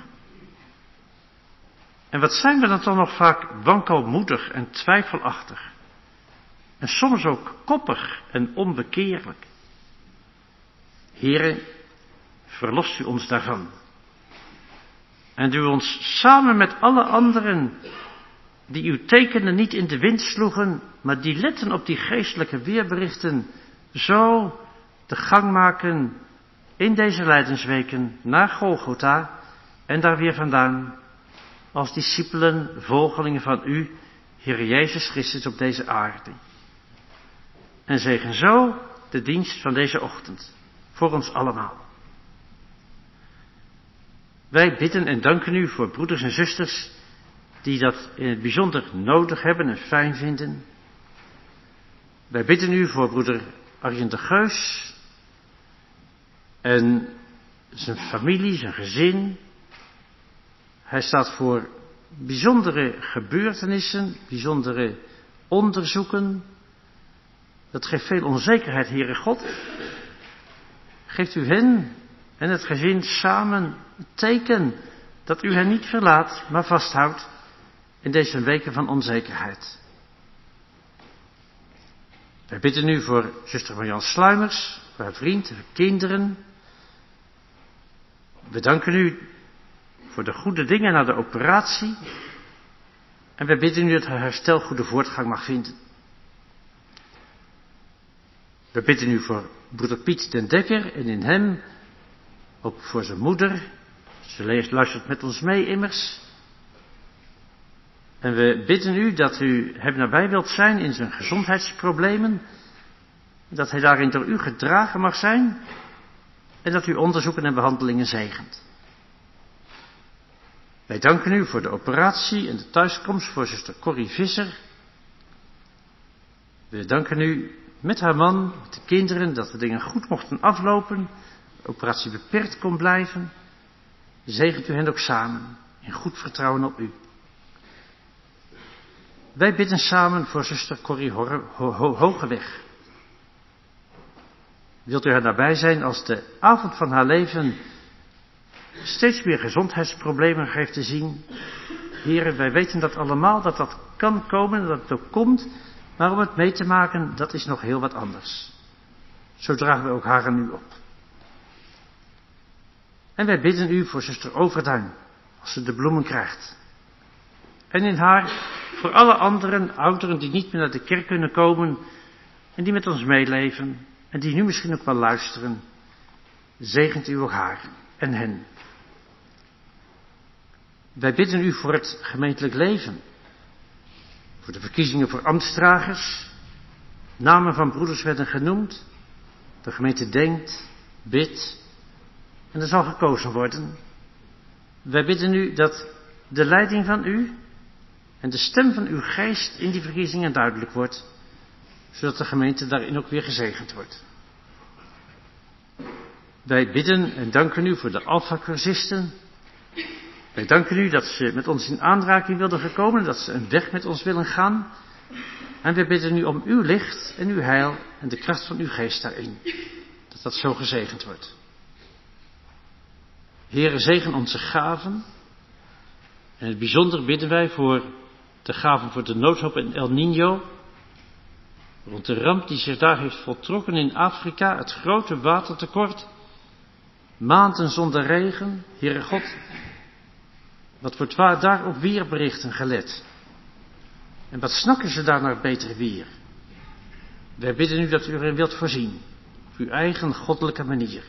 En wat zijn we dan toch nog vaak wankelmoedig en twijfelachtig. En soms ook koppig en onbekeerlijk. Heere, verlost u ons daarvan. En doe ons samen met alle anderen die uw tekenen niet in de wind sloegen, maar die letten op die geestelijke weerberichten, zo de gang maken in deze lijdensweken naar Golgotha en daar weer vandaan, als discipelen, volgelingen van u, Heer Jezus Christus op deze aarde. En zegen zo de dienst van deze ochtend, voor ons allemaal. Wij bidden en danken u voor broeders en zusters die dat in het bijzonder nodig hebben en fijn vinden. Wij bidden u voor broeder Arjen de Geus en zijn familie, zijn gezin. Hij staat voor bijzondere gebeurtenissen, bijzondere onderzoeken. Dat geeft veel onzekerheid, Heere God. Geeft u hen en het gezin samen een teken dat u hen niet verlaat, maar vasthoudt in deze weken van onzekerheid. Wij bidden u voor zuster Marjan Sluimers, voor haar vriend, haar kinderen. We danken u voor de goede dingen na de operatie. En wij bidden u dat haar herstel goede voortgang mag vinden. We bidden u voor broeder Piet den Dekker en in hem ook voor zijn moeder. Ze luistert met ons mee immers. En we bidden u dat u hem nabij wilt zijn in zijn gezondheidsproblemen. Dat hij daarin door u gedragen mag zijn. En dat u onderzoeken en behandelingen zegent. Wij danken u voor de operatie en de thuiskomst voor zuster Corrie Visser. We danken u met haar man, met de kinderen, dat de dingen goed mochten aflopen. De operatie beperkt kon blijven. Zegent u hen ook samen, in goed vertrouwen op u. Wij bidden samen voor zuster Corrie Hogeweg. Wilt u haar nabij zijn als de avond van haar leven steeds meer gezondheidsproblemen geeft te zien. Heren, wij weten dat allemaal, dat dat kan komen, dat het ook komt, maar om het mee te maken, dat is nog heel wat anders. Zo dragen we ook haar aan u op. En wij bidden u voor zuster Overduin, als ze de bloemen krijgt. En in haar voor alle anderen, ouderen die niet meer naar de kerk kunnen komen en die met ons meeleven en die nu misschien ook wel luisteren, zegent u ook haar en hen. Wij bidden u voor het gemeentelijk leven, voor de verkiezingen voor ambtsdragers, namen van broeders werden genoemd, de gemeente denkt, bidt en er zal gekozen worden. Wij bidden u dat de leiding van u en de stem van uw geest in die verkiezingen duidelijk wordt, zodat de gemeente daarin ook weer gezegend wordt. Wij bidden en danken u voor de Alpha-cursisten. Wij danken u dat ze met ons in aanraking wilden gekomen, dat ze een weg met ons willen gaan. En wij bidden u om uw licht en uw heil en de kracht van uw geest daarin. Dat dat zo gezegend wordt. Heere, zegen onze gaven. En in het bijzonder bidden wij voor de gaven voor de noodhulp in El Niño. Rond de ramp die zich daar heeft voltrokken in Afrika, het grote watertekort. Maanden zonder regen, Heere God. Wat wordt daar op weerberichten gelet? En wat snakken ze daar naar beter weer? Wij bidden u dat u erin wilt voorzien, op uw eigen goddelijke manier.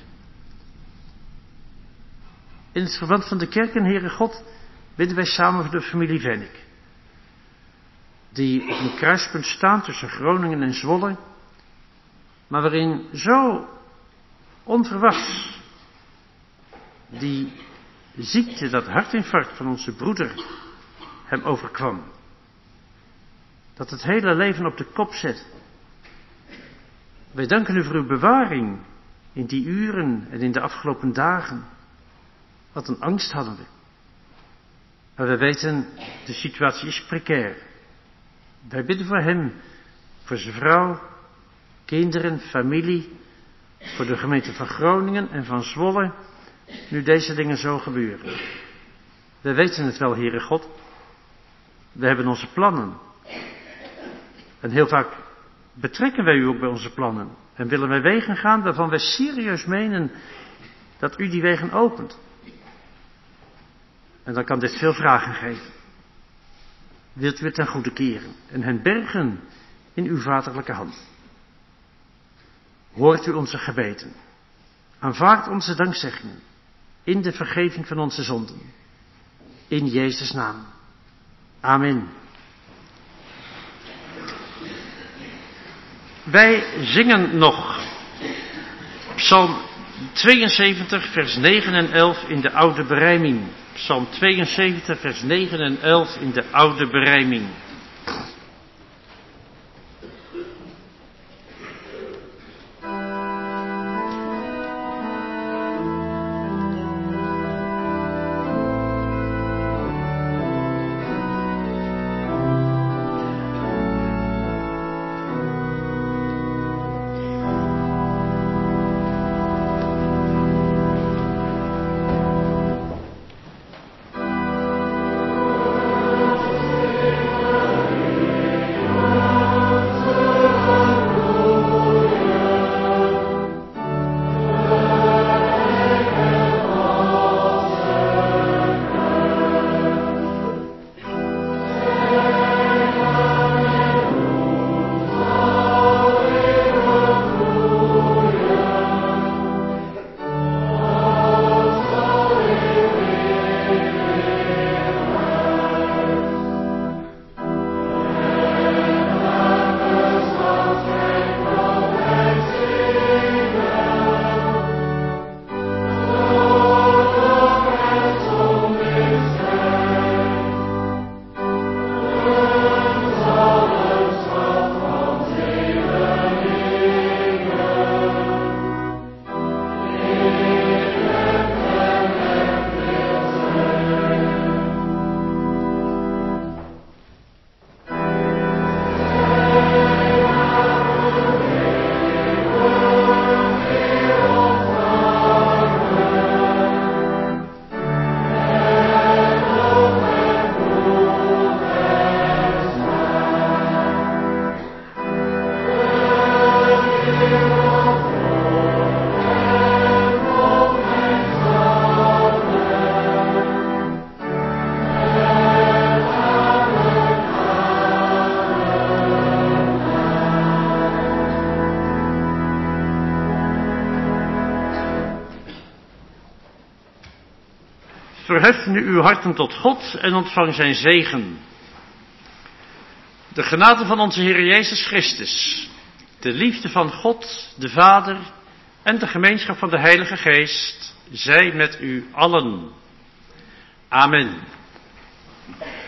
In het verband van de kerken, Heere God, bidden wij samen voor de familie Vennik, die op een kruispunt staan tussen Groningen en Zwolle, maar waarin zo onverwachts die ziekte, dat hartinfarct van onze broeder hem overkwam. Dat het hele leven op de kop zet. Wij danken u voor uw bewaring in die uren en in de afgelopen dagen. Wat een angst hadden we. Maar we weten, de situatie is precair. Wij bidden voor hem, voor zijn vrouw, kinderen, familie, voor de gemeente van Groningen en van Zwolle, nu deze dingen zo gebeuren. We weten het wel, Heere God. We hebben onze plannen. En heel vaak betrekken wij u ook bij onze plannen. En willen wij wegen gaan waarvan wij serieus menen dat u die wegen opent. En dan kan dit veel vragen geven. Wilt u het ten goede keren en hen bergen in uw vaderlijke hand. Hoort u onze gebeden. Aanvaardt onze dankzeggingen in de vergeving van onze zonden. In Jezus' naam. Amen. Wij zingen nog Psalm 72, vers 9 en 11 in de oude berijming. Psalm 72, vers 9 en 11 in de oude berijming. Verhef nu uw harten tot God en ontvang zijn zegen. De genade van onze Heer Jezus Christus, de liefde van God, de Vader en de gemeenschap van de Heilige Geest, zij met u allen. Amen.